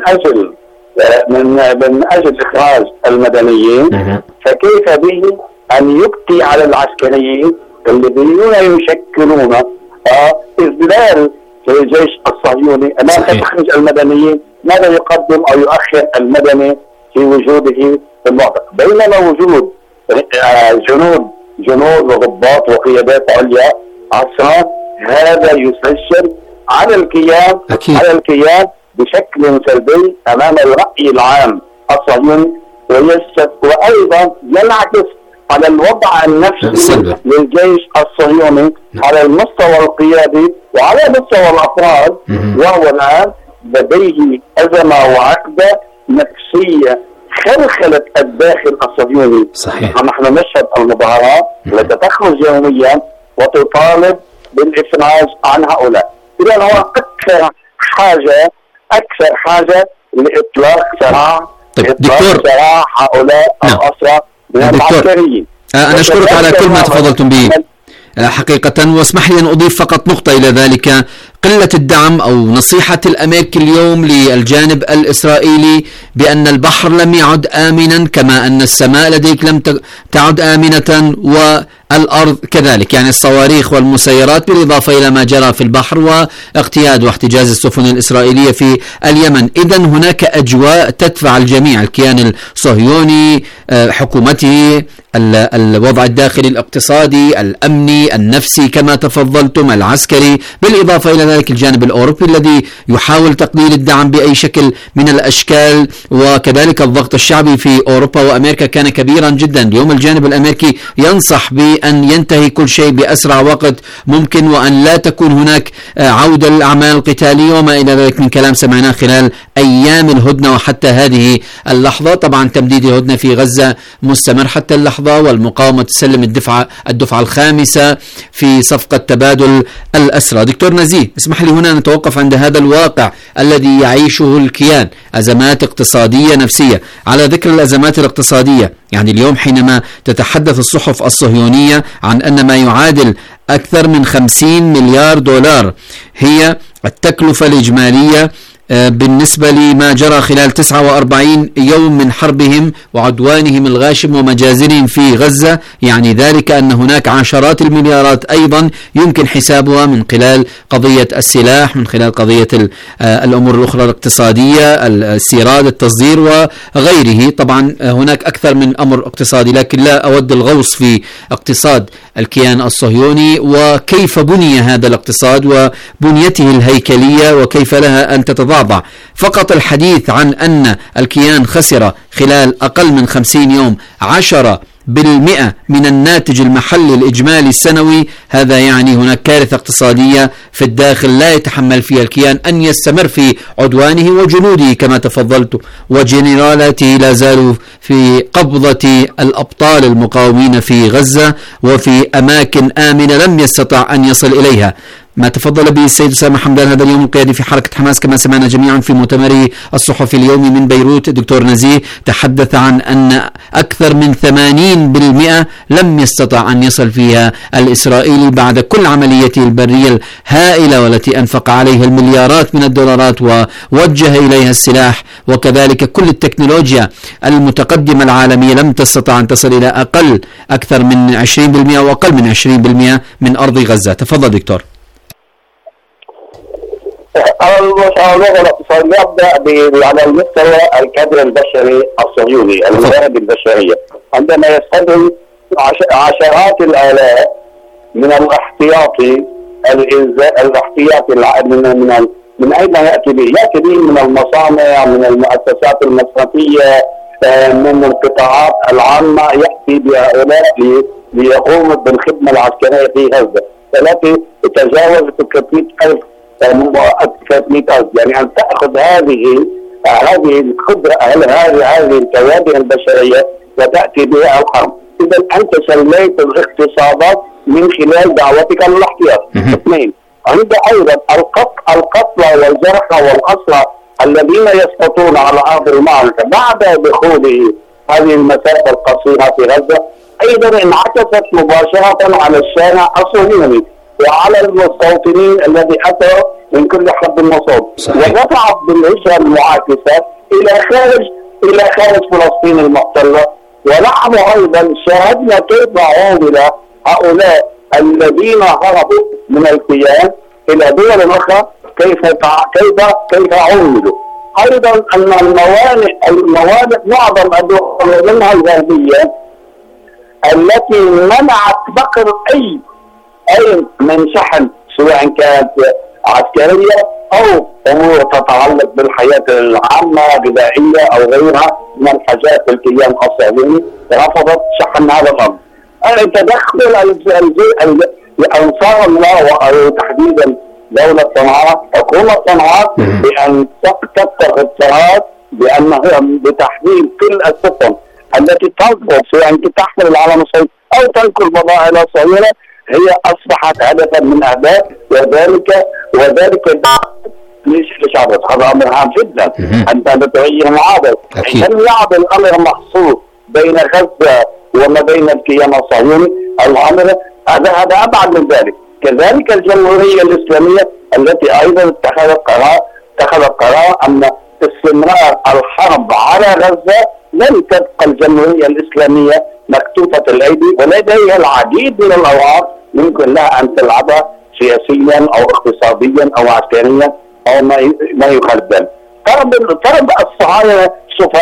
أجل إخراج المدنيين، فكيف به أن يبقي على العسكريين الذين يشكلون إذلال الجيش الصهيوني أمام تخرج المدنيين؟ ماذا يقدم أو يؤخر المدني في وجوده في المنطقة؟ بينما وجود جنود وضباط وقيادات عليا عسكر، هذا يسجل على الكيان بشكل سلبي أمام الرأي العام الصهيوني، وأيضا ينعكس على الوضع النفسي للجيش الصهيوني على المستوى القيادي وعلى مستوى الأفراد. وهو الآن لديه أزمة وعقدة نفسية خلخلت الداخل الصهيوني. صحيح. نحن نشهد المظاهرات التي تخرج يوميا وتطالب بالإفراج عن هؤلاء. إذا هو أكثر حاجة لإطلاق سراح هؤلاء الأسرى من العسكريين. أنا أشكرك على كل ما تفضلتم به حقيقة، واسمح لي أن أضيف فقط نقطة إلى ذلك. قلة الدعم أو نصيحة الأمريكي اليوم للجانب الإسرائيلي بأن البحر لم يعد آمنا، كما أن السماء لديك لم تعد آمنة والأرض كذلك، يعني الصواريخ والمسيرات، بالإضافة إلى ما جرى في البحر واغتياد واحتجاز السفن الإسرائيلية في اليمن. إذن هناك أجواء تدفع الجميع، الكيان الصهيوني، حكومته، الوضع الداخلي الاقتصادي، الأمني، النفسي كما تفضلتم، العسكري، بالإضافة إلى ذلك الجانب الأوروبي الذي يحاول تقليل الدعم بأي شكل من الأشكال، وكذلك الضغط الشعبي في أوروبا وأمريكا كان كبيرا جدا. اليوم الجانب الأمريكي ينصح بأن ينتهي كل شيء بأسرع وقت ممكن، وأن لا تكون هناك عودة للأعمال القتالية وما إلى ذلك من كلام سمعناه خلال أيام الهدنة وحتى هذه اللحظة. طبعا تمديد الهدنة في غزة مستمر حتى اللحظة، والمقاومة تسلم الدفعة الخامسة في صفقة تبادل الأسرى. دكتور نزيه، اسمح لي هنا نتوقف عند هذا الواقع الذي يعيشه الكيان، أزمات اقتصادية نفسية. على ذكر الأزمات الاقتصادية، يعني اليوم حينما تتحدث الصحف الصهيونية عن أن ما يعادل أكثر من 50 مليار دولار هي التكلفة الإجمالية بالنسبة لما جرى خلال 49 يوم من حربهم وعدوانهم الغاشم ومجازرهم في غزة، يعني ذلك أن هناك عشرات المليارات أيضا يمكن حسابها من خلال قضية السلاح، من خلال قضية الأمور الأخرى الاقتصادية، الاستيراد، التصدير وغيره. طبعا هناك أكثر من أمر اقتصادي، لكن لا أود الغوص في اقتصاد الكيان الصهيوني وكيف بني هذا الاقتصاد وبنيته الهيكلية وكيف لها أن تتضاعف. فقط الحديث عن أن الكيان خسر خلال أقل من 50 يوم 10% من الناتج المحلي الإجمالي السنوي، هذا يعني هناك كارثة اقتصادية في الداخل لا يتحمل فيها الكيان أن يستمر في عدوانه، وجنوده كما تفضلت وجنرالاته لا زالوا في قبضة الأبطال المقاومين في غزة وفي أماكن آمنة لم يستطع أن يصل إليها. ما تفضل به السيد أسامة حمدان هذا اليوم القيادي في حركة حماس كما سمعنا جميعا في مؤتمره الصحفي اليومي من بيروت، دكتور نزيه تحدث عن أن أكثر من 80% لم يستطع أن يصل فيها الإسرائيلي بعد كل عمليته البرية الهائلة والتي أنفق عليها المليارات من الدولارات ووجه إليها السلاح، وكذلك كل التكنولوجيا المتقدمة العالمية لم تستطع أن تصل إلى أكثر من 20% وأقل من 20% من أرض غزة. تفضل دكتور. الموضوع الاقتصادي يبدأ على المستوى الكادر البشري الصهيوني، المواهب البشرية، عندما يستدعي عشرات الآلاف من الاحتياطي من أين يأتي به؟ يأتي به من المصانع، من المؤسسات المصرفية، من القطاعات العامة، يأتي بهؤلاء ليقوموا بالخدمة العسكرية في غزة التي تتجاوز 300,000 يعني أن تأخذ هذه القدرة، هذه الكوادر البشرية وتأتي بها الحرب. إذا أنت سليت الاقتصادات من خلال دعوتك للاحتياط. اثنين، عند أيضا القتلى والجرحى والأسرى الذين يسقطون على أرض المعركة بعد دخوله هذه المسافة القصيرة في غزة أيضا انعكست مباشرة على الشارع الصهيوني وعلى المستوطنين الذي أتوا من كل حد وصوب، ودفعت بالهجرة المعاكسة إلى خارج فلسطين المحتلة. ونحن أيضا شاهدنا كيف عوض هؤلاء الذين هربوا من الكيان إلى دول أخرى، كيف عوضوا. أيضا أن الموانئ معظم الدول منها الغربية التي منعت بقر أي من شحن سواء كانت عسكرية أو أمور تتعلق بالحياة العامة غذائية أو غيرها من الحاجات الكيان الصهيوني رفضت شحن هذا الأمر. تدخل أنصار الله وتحديدا دولة صنعاء حكومة صنعاء بأن تتخذ قرار بأنها بتحديد كل السفن التي تنقل سواء تحمل العلم الصهيوني أو تنقل بضائع صهيونة هي أصبحت هدفا من أهداف وذلك لشعب. هذا أمر هام جدا أن تتغير معادلة. لم يعد الأمر محصور بين غزة وما بين الكيان الصهيوني، الأمر هذا أبعد من ذلك. كذلك الجمهورية الإسلامية التي أيضا اتخذت قرار أن استمرار الحرب على غزة لن تبقى الجمهورية الإسلامية مكتوفة الأيدي ولديها العديد من الأوراق يمكن لها أن تلعبها سياسيا أو اقتصاديا أو عسكريا أو ما يخالف ذلك. طلب الصهاينة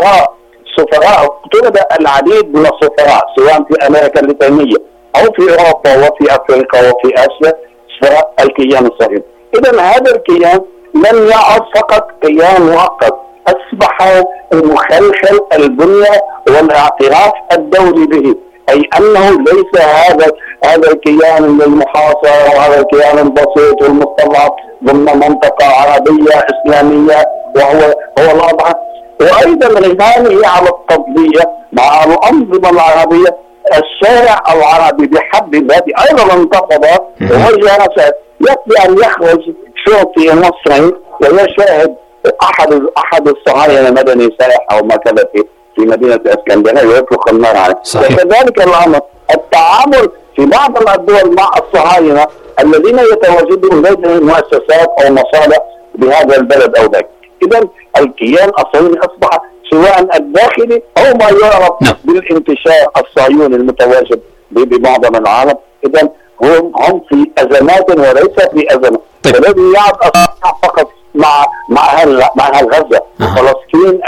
سفراء طلب العديد من السفراء سواء في أمريكا اللاتينية أو في أوروبا وفي أفريقيا وفي آسيا سفراء الكيان الصهيوني. إذا هذا الكيان لم يعد فقط كيان مؤقت، أصبح مخلخل البنية والاعتراف الدولي به، أي أنه ليس هذا الكيان المحاصر وهذا الكيان البسيط والمستضعف ضمن منطقة عربية إسلامية وهو الوضع. وأيضا رهانه على التطبيع مع الأنظمة العربية. الشارع العربي بحد ذاته أيضا انتفض ووجه يكفي أن يخرج شرطي مصري ويشاهد أحد الصهاينة مدني سائح أو ما كان في مدينة اسكندرية ويطلق النار عليه. وكذلك الأمر التعامل في بعض الدول مع الصهاينة الذين يتواجدون لديهم مؤسسات أو مصالح بهذا البلد أو ذاك. إذا الكيان الصهيوني أصبح سواء الداخلي أو ما يعرف بالانتشار الصهيوني المتواجد بمعظم العالم. إذا هم في أزمات وليس في أزمة. والذي يعد فقط مع أهل غزة. فلسطين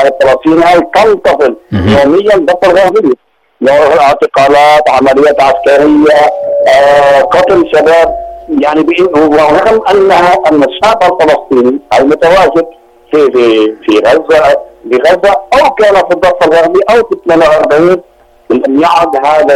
تنتقل يوميا ضد الغربية، اعتقالات، عمليات عسكرية، قتل شباب. يعني ورغم أن الشعب الفلسطيني المتواجد في غزة أو كان في الضفة الغربي أو في 48 لم يعد هذا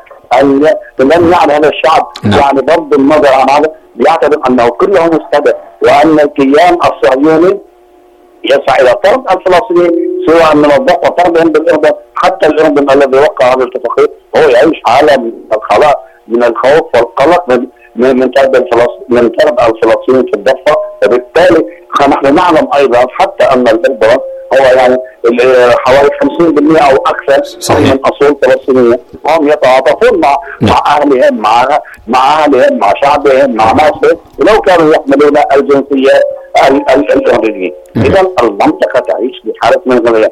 الشعب يعني بغض النظر عن هذا يعتبر أنه كله مستهدف، وأن الكيان الصهيوني يسعى إلى طرد الفلسطينيين سواء من الضفة طردهم بالأردن حتى الأردن الذي وقع هذه الاتفاقية هو يعيش حالة من الخوف والقلق من طرد الفلسطينيين في الضفة. وبالتالي نحن نعلم أيضا حتى أن الأردن هو يعني حوالي 50% أو أكثر من أصول فلسطينية هم يتعاطفون مع أهلهم مع شعبهم مع مصر ولو كانوا يحملون الجنسية الأردنية. إذا المنطقة تعيش بحالة من الغليان.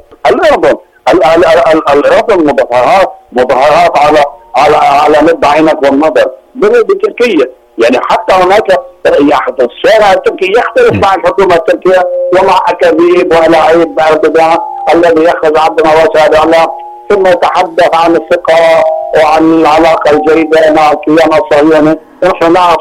الأردن مظاهرات على مد عينك والنظر بتركيا. يعني حتى هناك الشارع التركي يختلف مع الحكومة التركية ومع أكاذيب ولاعيب أردوغان الذي يأخذ عبدنا وسائل ثم يتحدث عن الثقة وعن العلاقة الجيدة مع الكيان الصهيوني. نحن نعرف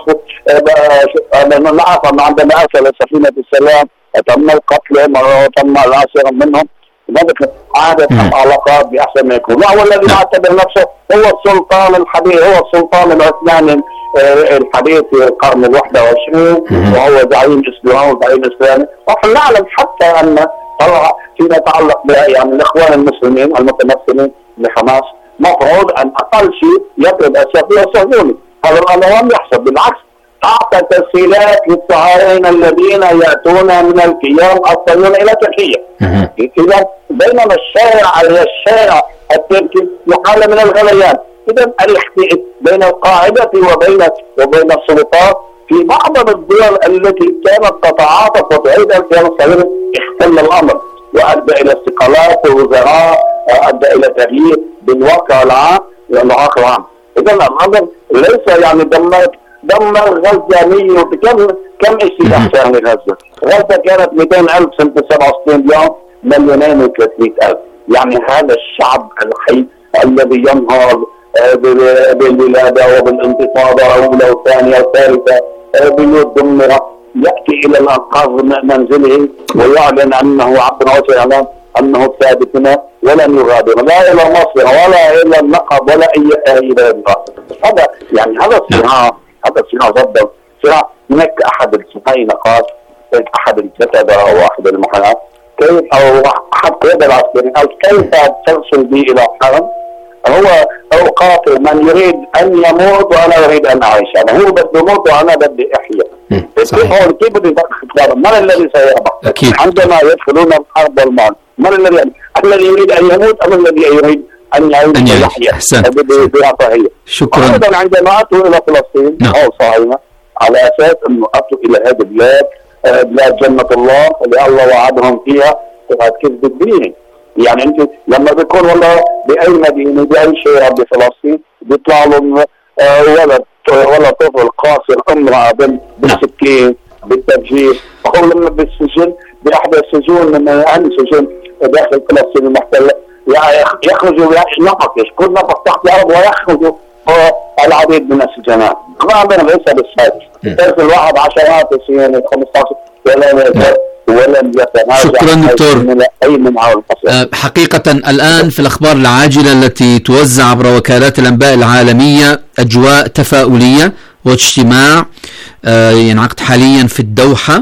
أن عندما أرسل سفينة السلام تم القتل وتم الأسر منهم. عادت العلاقات بأحسن ما يكون. هو الذي يعتبر نفسه هو السلطان الحديث، هو السلطان العثماني الحديث في القرن 21 وهو زعيم إسلامي. ونحن نعلم حتى أن فيما يتعلق يعني الإخوان المسلمين المتمثلين بحماس مفروض أن أقل شيء يطلب السفير الصهيوني. هذا الأمر لم يحصل، بالعكس أعطى تسهيلات للصهاينة الذين يأتون من الكيان الصهيوني إلى تركيا. إذا بينما الشارع التركي محال من الغليان. إذا الاختلاف بين القاعدة وبين السلطات في بعض الدول التي كانت تتعاطف وتعيد الكيان الصهيوني اختل الأمر وأدى إلى استقالات الوزراء، أدى إلى تغيير بالواقع العام. إذا الأمر ليس يعني دمر غزة 100 كم استهداف كان لغزة؟ غزة كانت 200,000 سنة 67 يوم 2,300,000. يعني هذا الشعب الحي الذي ينهض بالولادة وبالانتفاضة أولى وثانية وثالثة بيوت دمرة يأتي إلى الأنقاض منزله ويعلن أنه عبر وجه إعلان أنه ثابت هنا ولن يغادر لا إلى مصر ولا إلى النقب ولا أي بلد. هذا يعني هذا صراع ضد صراع. هناك أحد الصهاينة قال، أحد الكتبة أو أحد المحامين كيف أو أحد قيادة العسكريين قال كيف ترسل بي إلى حرم؟ هو قاتل من يريد أن يموت وأنا أريد أن أعيش. يعني هو بده يموت وأنا بدي أحيا. كيف بدي أختار؟ من الذي سيربح؟ عندما يدخلون الحرب والمال من الذي يريد أن يموت أم الذي يريد أن يحيا برفاهية؟ شكرا. أيضا عندما أتوا إلى فلسطين أو صهاينة على أساس أنه أتوا إلى هذه البلاد بلاد جنة الله اللي الله وعدهم فيها، وهذا كذب الدين. يعني انت لما بيكون والله باي مدينه باي شارع بفلسطين بيطلع لهم ولا طفل قاصر امراه بالسكين بالتفجير، او لما بالسجن باحدى السجون من اهم سجون داخل فلسطين المحتله يخرجوا نفق يكون نفق تحت الارض ويخرجوا العديد من السجناء. طبعا ليس بالسادس ترك الواحد عشرات السنين 15 شكرا دكتور. حقيقة الآن في الأخبار العاجلة التي توزع عبر وكالات الأنباء العالمية أجواء تفاؤلية واجتماع ينعقد حاليا في الدوحة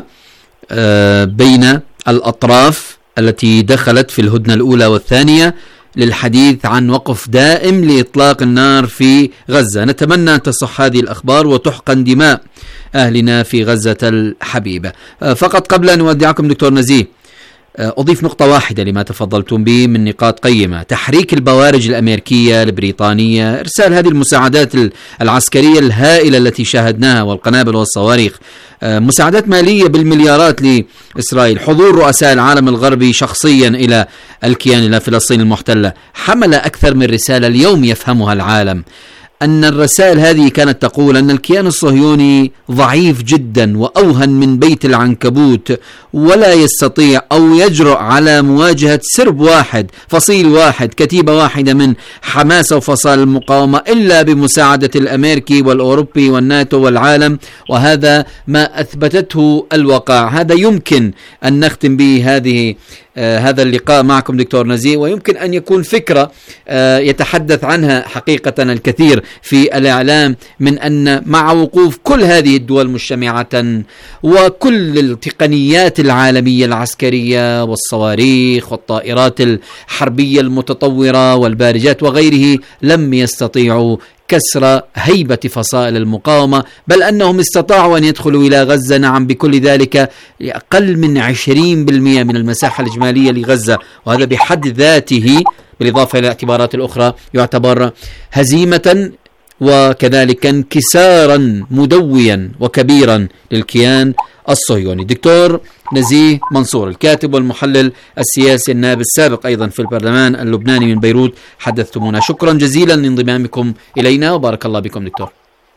بين الأطراف التي دخلت في الهدنة الأولى والثانية للحديث عن وقف دائم لإطلاق النار في غزة. نتمنى أن تصح هذه الأخبار وتحقن دماء أهلنا في غزة الحبيبة. فقط قبل أن أودعكم دكتور نزيه أضيف نقطة واحدة لما تفضلتم به من نقاط قيمة: تحريك البوارج الأمريكية البريطانية، إرسال هذه المساعدات العسكرية الهائلة التي شاهدناها والقنابل والصواريخ، مساعدات مالية بالمليارات لإسرائيل، حضور رؤساء العالم الغربي شخصيا إلى الكيان إلى فلسطين المحتلة، حمل أكثر من رسالة اليوم يفهمها العالم. أن الرسائل هذه كانت تقول أن الكيان الصهيوني ضعيف جدا وأوهن من بيت العنكبوت، ولا يستطيع أو يجرؤ على مواجهة سرب واحد، فصيل واحد، كتيبة واحدة من حماس وفصائل المقاومة إلا بمساعدة الأمريكي والأوروبي والناتو والعالم. وهذا ما أثبتته الواقع. هذا يمكن أن نختم به هذا اللقاء معكم دكتور نزيه، ويمكن أن يكون فكرة يتحدث عنها حقيقة الكثير في الإعلام، من أن مع وقوف كل هذه الدول مجتمعة وكل التقنيات العالمية العسكرية والصواريخ والطائرات الحربية المتطورة والبارجات وغيره، لم يستطيعوا كسر هيبة فصائل المقاومة، بل أنهم استطاعوا أن يدخلوا إلى غزة نعم بكل ذلك أقل من 20% من المساحة الإجمالية لغزة، وهذا بحد ذاته بالإضافة إلى الاعتبارات الأخرى يعتبر هزيمة وكذلك انكسارا مدويا وكبيرا للكيان الصهيوني. دكتور نزيه منصور، الكاتب والمحلل السياسي النائب السابق أيضا في البرلمان اللبناني من بيروت، حدثتمونا. شكرا جزيلا لانضمامكم إلينا وبارك الله بكم دكتور.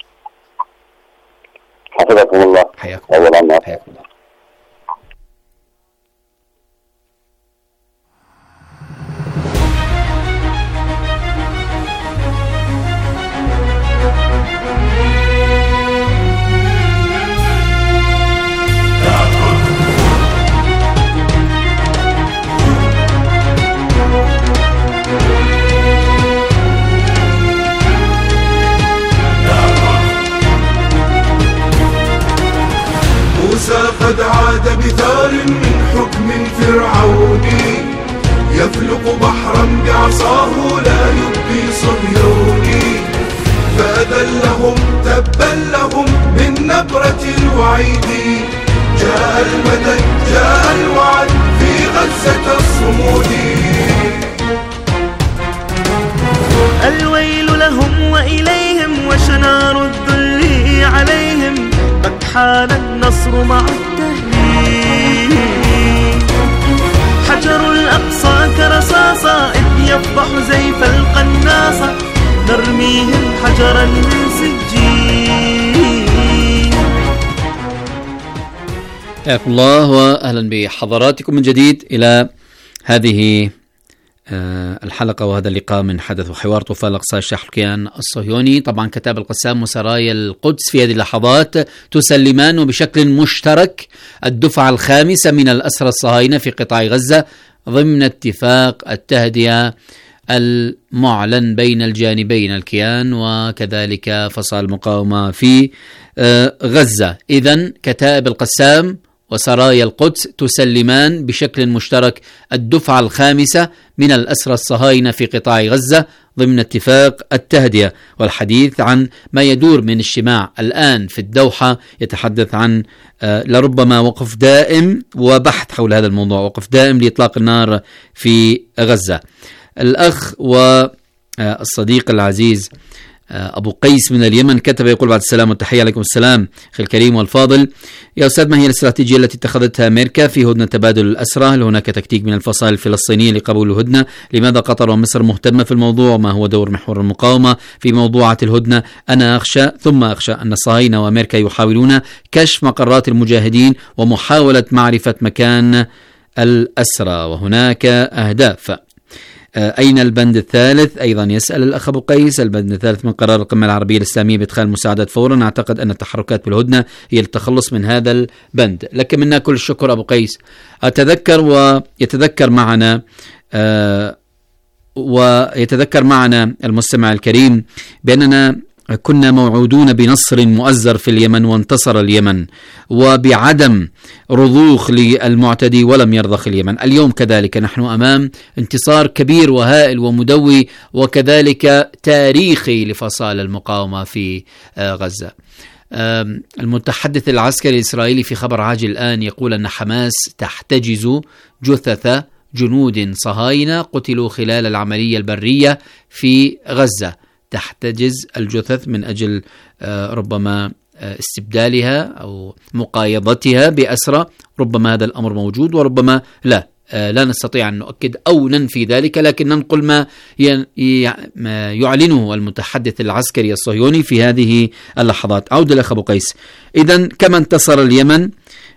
حفظكم الله. حياكم الله. حياكم الله. قد عاد بثار من حكم فرعوني، يفلق بحرا بعصاه لا يبقي صهيوني، فأذلهم تبا لهم من نبرة الوعيد. جاء المدد جاء الوعد في غزة الصمود. الويل لهم وإليهم وشنار الذل عليهم، قد حان النصر مع التهليل. حجر الأقصى كرصاصة إذ يفضح زيف القناصة، نرميهم حجرا من سجين. حياكم الله وأهلا بحضراتكم من جديد إلى هذه الحلقة وهذا اللقاء من حدث وحوار طوفان الأقصى شرح الكيان الصهيوني. طبعا كتاب القسام وسرايا القدس في هذه اللحظات تسلمان وبشكل مشترك الدفعة الخامسة من الأسرى الصهاينة في قطاع غزة ضمن اتفاق التهدئة المعلن بين الجانبين الكيان وكذلك فصائل المقاومة في غزة. إذن كتاب القسام وسرايا القدس تسلمان بشكل مشترك الدفعة الخامسة من الأسرى الصهاينة في قطاع غزة ضمن اتفاق التهدئة، والحديث عن ما يدور من اجتماع الآن في الدوحة يتحدث عن لربما وقف دائم وبحث حول هذا الموضوع، وقف دائم لإطلاق النار في غزة. الأخ والصديق العزيز أبو قيس من اليمن كتب يقول: بعد السلام والتحية. عليكم السلام أخي الكريم والفاضل. يا أستاذ، ما هي الاستراتيجية التي اتخذتها أمريكا في هدنة تبادل الأسرى؟ هل هناك تكتيك من الفصائل الفلسطينية لقبول الهدنة؟ لماذا قطر ومصر مهتمة في الموضوع؟ وما هو دور محور المقاومة في موضوعة الهدنة؟ أنا أخشى ثم أخشى أن الصهاينة وأمريكا يحاولون كشف مقرات المجاهدين ومحاولة معرفة مكان الأسرى، وهناك أهداف. أين البند الثالث؟ أيضا يسأل الأخ أبو قيس. البند الثالث من قرار القمة العربية الإسلامية بإدخال المساعدات فورا. أعتقد أن التحركات بالهدنة هي التخلص من هذا البند. لك منا كل الشكر أبو قيس. أتذكر ويتذكر معنا المستمع الكريم بأننا كنا موعودون بنصر مؤزر في اليمن، وانتصر اليمن، وبعدم رضوخ للمعتدي ولم يرضخ اليمن. اليوم كذلك نحن أمام انتصار كبير وهائل ومدوي وكذلك تاريخي لفصائل المقاومة في غزة. المتحدث العسكري الإسرائيلي في خبر عاجل الآن يقول أن حماس تحتجز جثث جنود صهاينة قتلوا خلال العملية البرية في غزة. تحتجز الجثث من أجل ربما استبدالها أو مقايضتها بأسرى. ربما هذا الأمر موجود وربما لا نستطيع أن نؤكد أو ننفي ذلك، لكن ننقل ما يعلنه المتحدث العسكري الصهيوني في هذه اللحظات. عودة لأخ أبو قيس. إذن كما انتصر اليمن،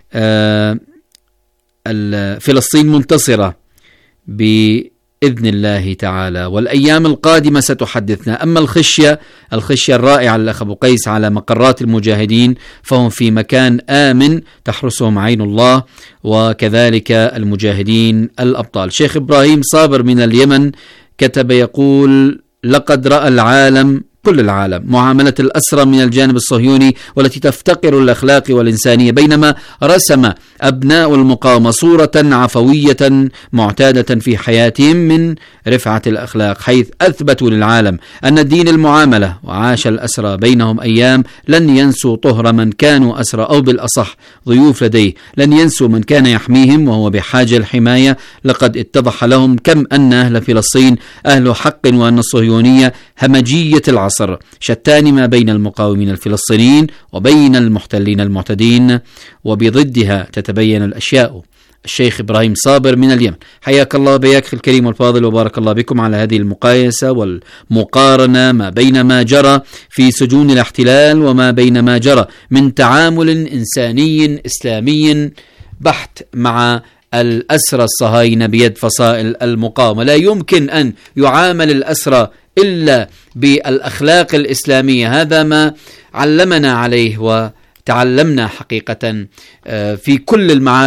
فلسطين منتصرة بإذن الله تعالى، والأيام القادمة ستحدثنا. أما الخشية الرائعة للأخ أبو قيس على مقرات المجاهدين، فهم في مكان آمن تحرسهم عين الله، وكذلك المجاهدين الأبطال. شيخ إبراهيم صابر من اليمن كتب يقول: لقد رأى العالم، كل العالم، معاملة الأسرى من الجانب الصهيوني والتي تفتقر الأخلاق والإنسانية، بينما رسم أبناء المقاومة صورة عفوية معتادة في حياتهم من رفعة الأخلاق، حيث أثبتوا للعالم أن دين المعاملة. وعاش الأسرى بينهم أيام لن ينسوا طهر من كانوا أسرى، أو بالأصح ضيوف لديه، لن ينسوا من كان يحميهم وهو بحاجة الحماية. لقد اتضح لهم كم أن أهل فلسطين أهل حق، وأن الصهيونية همجية العصر، شتان ما بين المقاومين الفلسطينيين وبين المحتلين المعتدين، وبضدها تتبين الأشياء. الشيخ إبراهيم صابر من اليمن، حياك الله بياك الكريم والفاضل، وبارك الله بكم على هذه المقايسة والمقارنة ما بين ما جرى في سجون الاحتلال وما بين ما جرى من تعامل إنساني إسلامي بحت مع الأسرى الصهاينة بيد فصائل المقاومة. لا يمكن أن يعامل الأسرى إلا بالأخلاق الإسلامية. هذا ما علمنا عليه وتعلمنا حقيقة في كل المعارك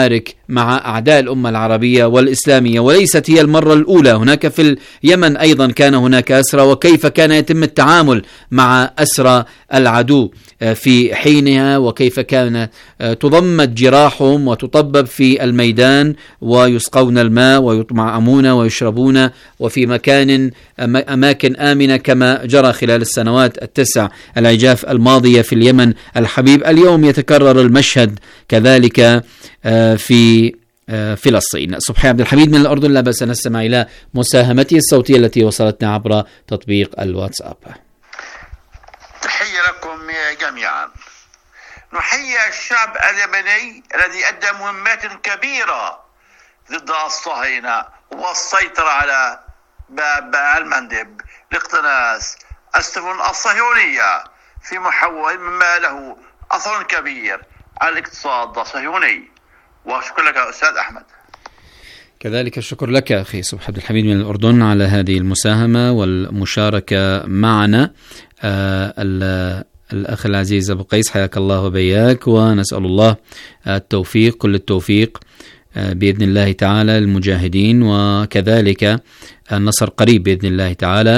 مع أعداء الأمة العربية والإسلامية، وليست هي المرة الأولى. هناك في اليمن أيضا كان هناك أسرى، وكيف كان يتم التعامل مع أسرى العدو في حينها، وكيف كان تضمد جراحهم وتطبب في الميدان ويسقون الماء ويطعمون ويشربون وفي أماكن آمنة، كما جرى خلال السنوات التسع العجاف الماضية في اليمن الحبيب. اليوم يتكرر المشهد كذلك في فلسطين. صبحي عبد الحميد من الأردن، لا بأس نستمع إلى مساهمته الصوتية التي وصلتنا عبر تطبيق الواتساب. تحية لكم جميعا. نحيي الشعب اليمني الذي أدى مهمات كبيرة ضد الصهاينة والسيطرة على باب المندب لاقتناص السفن الصهيونية في محول مما له أثر كبير على الاقتصاد الصهيوني. وشكرا لك أستاذ أحمد. كذلك الشكر لك أخي صبحي عبد الحميد من الأردن على هذه المساهمة والمشاركة معنا. الأخ العزيز أبو قيس، حياك الله وبياك، ونسأل الله التوفيق، كل التوفيق بإذن الله تعالى للمجاهدين، وكذلك النصر قريب بإذن الله تعالى.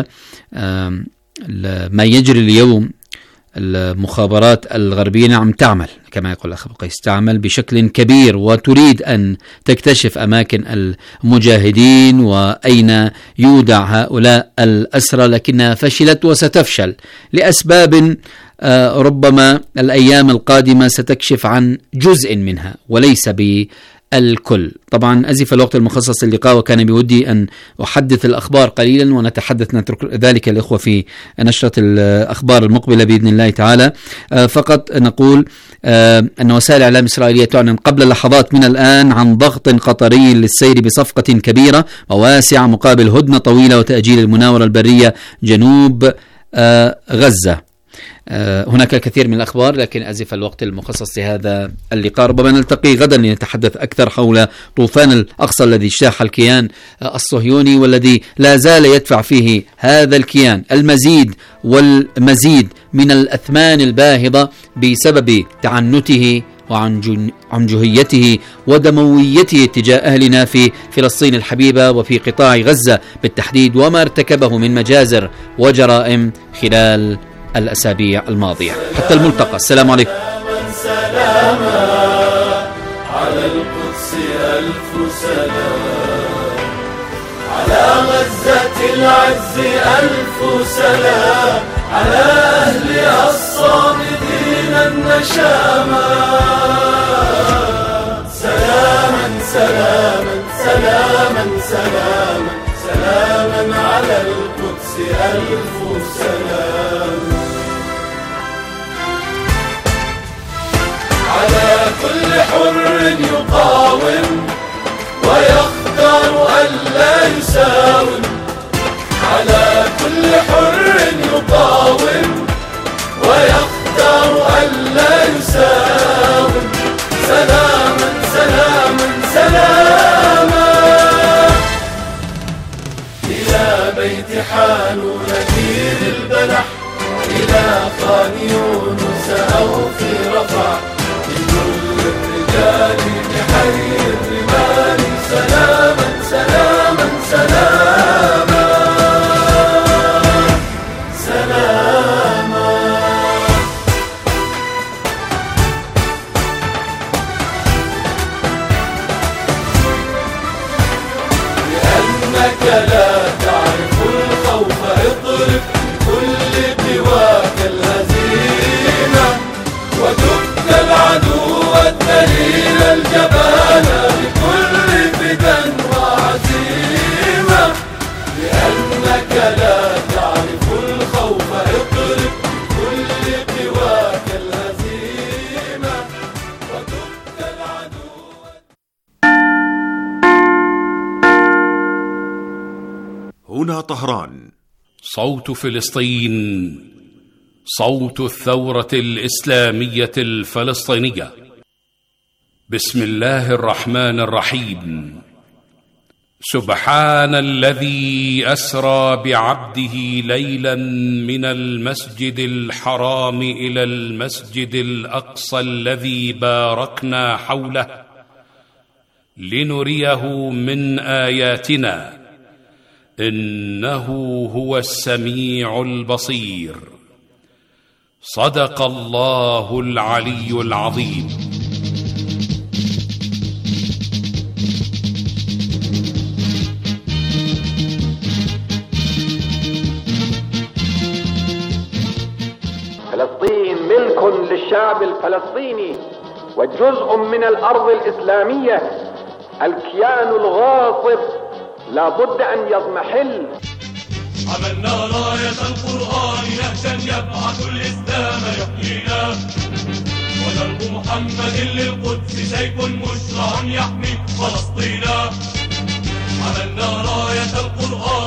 ما يجري اليوم المخابرات الغربية نعم تعمل كما يقول الأخ أبو قيس، تعمل بشكل كبير وتريد أن تكتشف أماكن المجاهدين وأين يودع هؤلاء الأسرى، لكنها فشلت وستفشل لأسباب ربما الأيام القادمة ستكشف عن جزء منها وليس الكل. طبعا أزف الوقت المخصص للقاء، وكان بودي أن أحدث الأخبار قليلا ونتحدث، نترك ذلك الإخوة في نشرة الأخبار المقبلة بإذن الله تعالى. فقط نقول أن وسائل الإعلام الإسرائيلية تعلن قبل لحظات من الآن عن ضغط قطري للسير بصفقة كبيرة وواسعة مقابل هدنة طويلة وتأجيل المناورة البرية جنوب غزة. هناك الكثير من الأخبار لكن أزف الوقت المخصص لهذا اللقاء. ربما نلتقي غدا لنتحدث أكثر حول طوفان الأقصى الذي اجتاح الكيان الصهيوني، والذي لا زال يدفع فيه هذا الكيان المزيد والمزيد من الأثمان الباهظة بسبب تعنته وعنجهيته ودمويته تجاه أهلنا في فلسطين الحبيبة وفي قطاع غزة بالتحديد، وما ارتكبه من مجازر وجرائم خلال الأسابيع الماضية. حتى الملتقى، السلام عليكم. سلاما على القدس ألف سلام، على غزة العز ألف سلام، على أهلها الصامدين النشاما. سلاما سلاما سلاما سلاما سلاما على القدس ألف سلام، على كل حر يقاوم ويختار ألا يساوم، على كل حر يقاوم ويختار ألا يساوم. سلاما سلاما سلاما إلى بيت حانون نذير البلح، إلى خان يونس أو في رفح، لكل الرجال بحي الرمال. سلاما سلاما سلاما سلاما. لأنك لا تعرف الخوف اضرب كل قواك الهزيمة، ودك العدو الدليل الجبان بكل فدا وعزيمة. لأنك لا تعرف الخوف اضرب كل قواك الهزيمة، ودك العدو. هنا طهران، صوت فلسطين، صوت الثورة الإسلامية الفلسطينية. بسم الله الرحمن الرحيم. سبحان الذي أسرى بعبده ليلا من المسجد الحرام إلى المسجد الأقصى الذي باركنا حوله لنريه من آياتنا إنه هو السميع البصير. صدق الله العلي العظيم. فلسطين ملك للشعب الفلسطيني وجزء من الأرض الإسلامية. الكيان الغاصب لا بد أن يضمحل. عملنا راية القرآن نهجا يبعث الإسلام يحيينا، ودرب محمد للقدس سيف مشرع يحمي فلسطينا. عملنا راية القرآن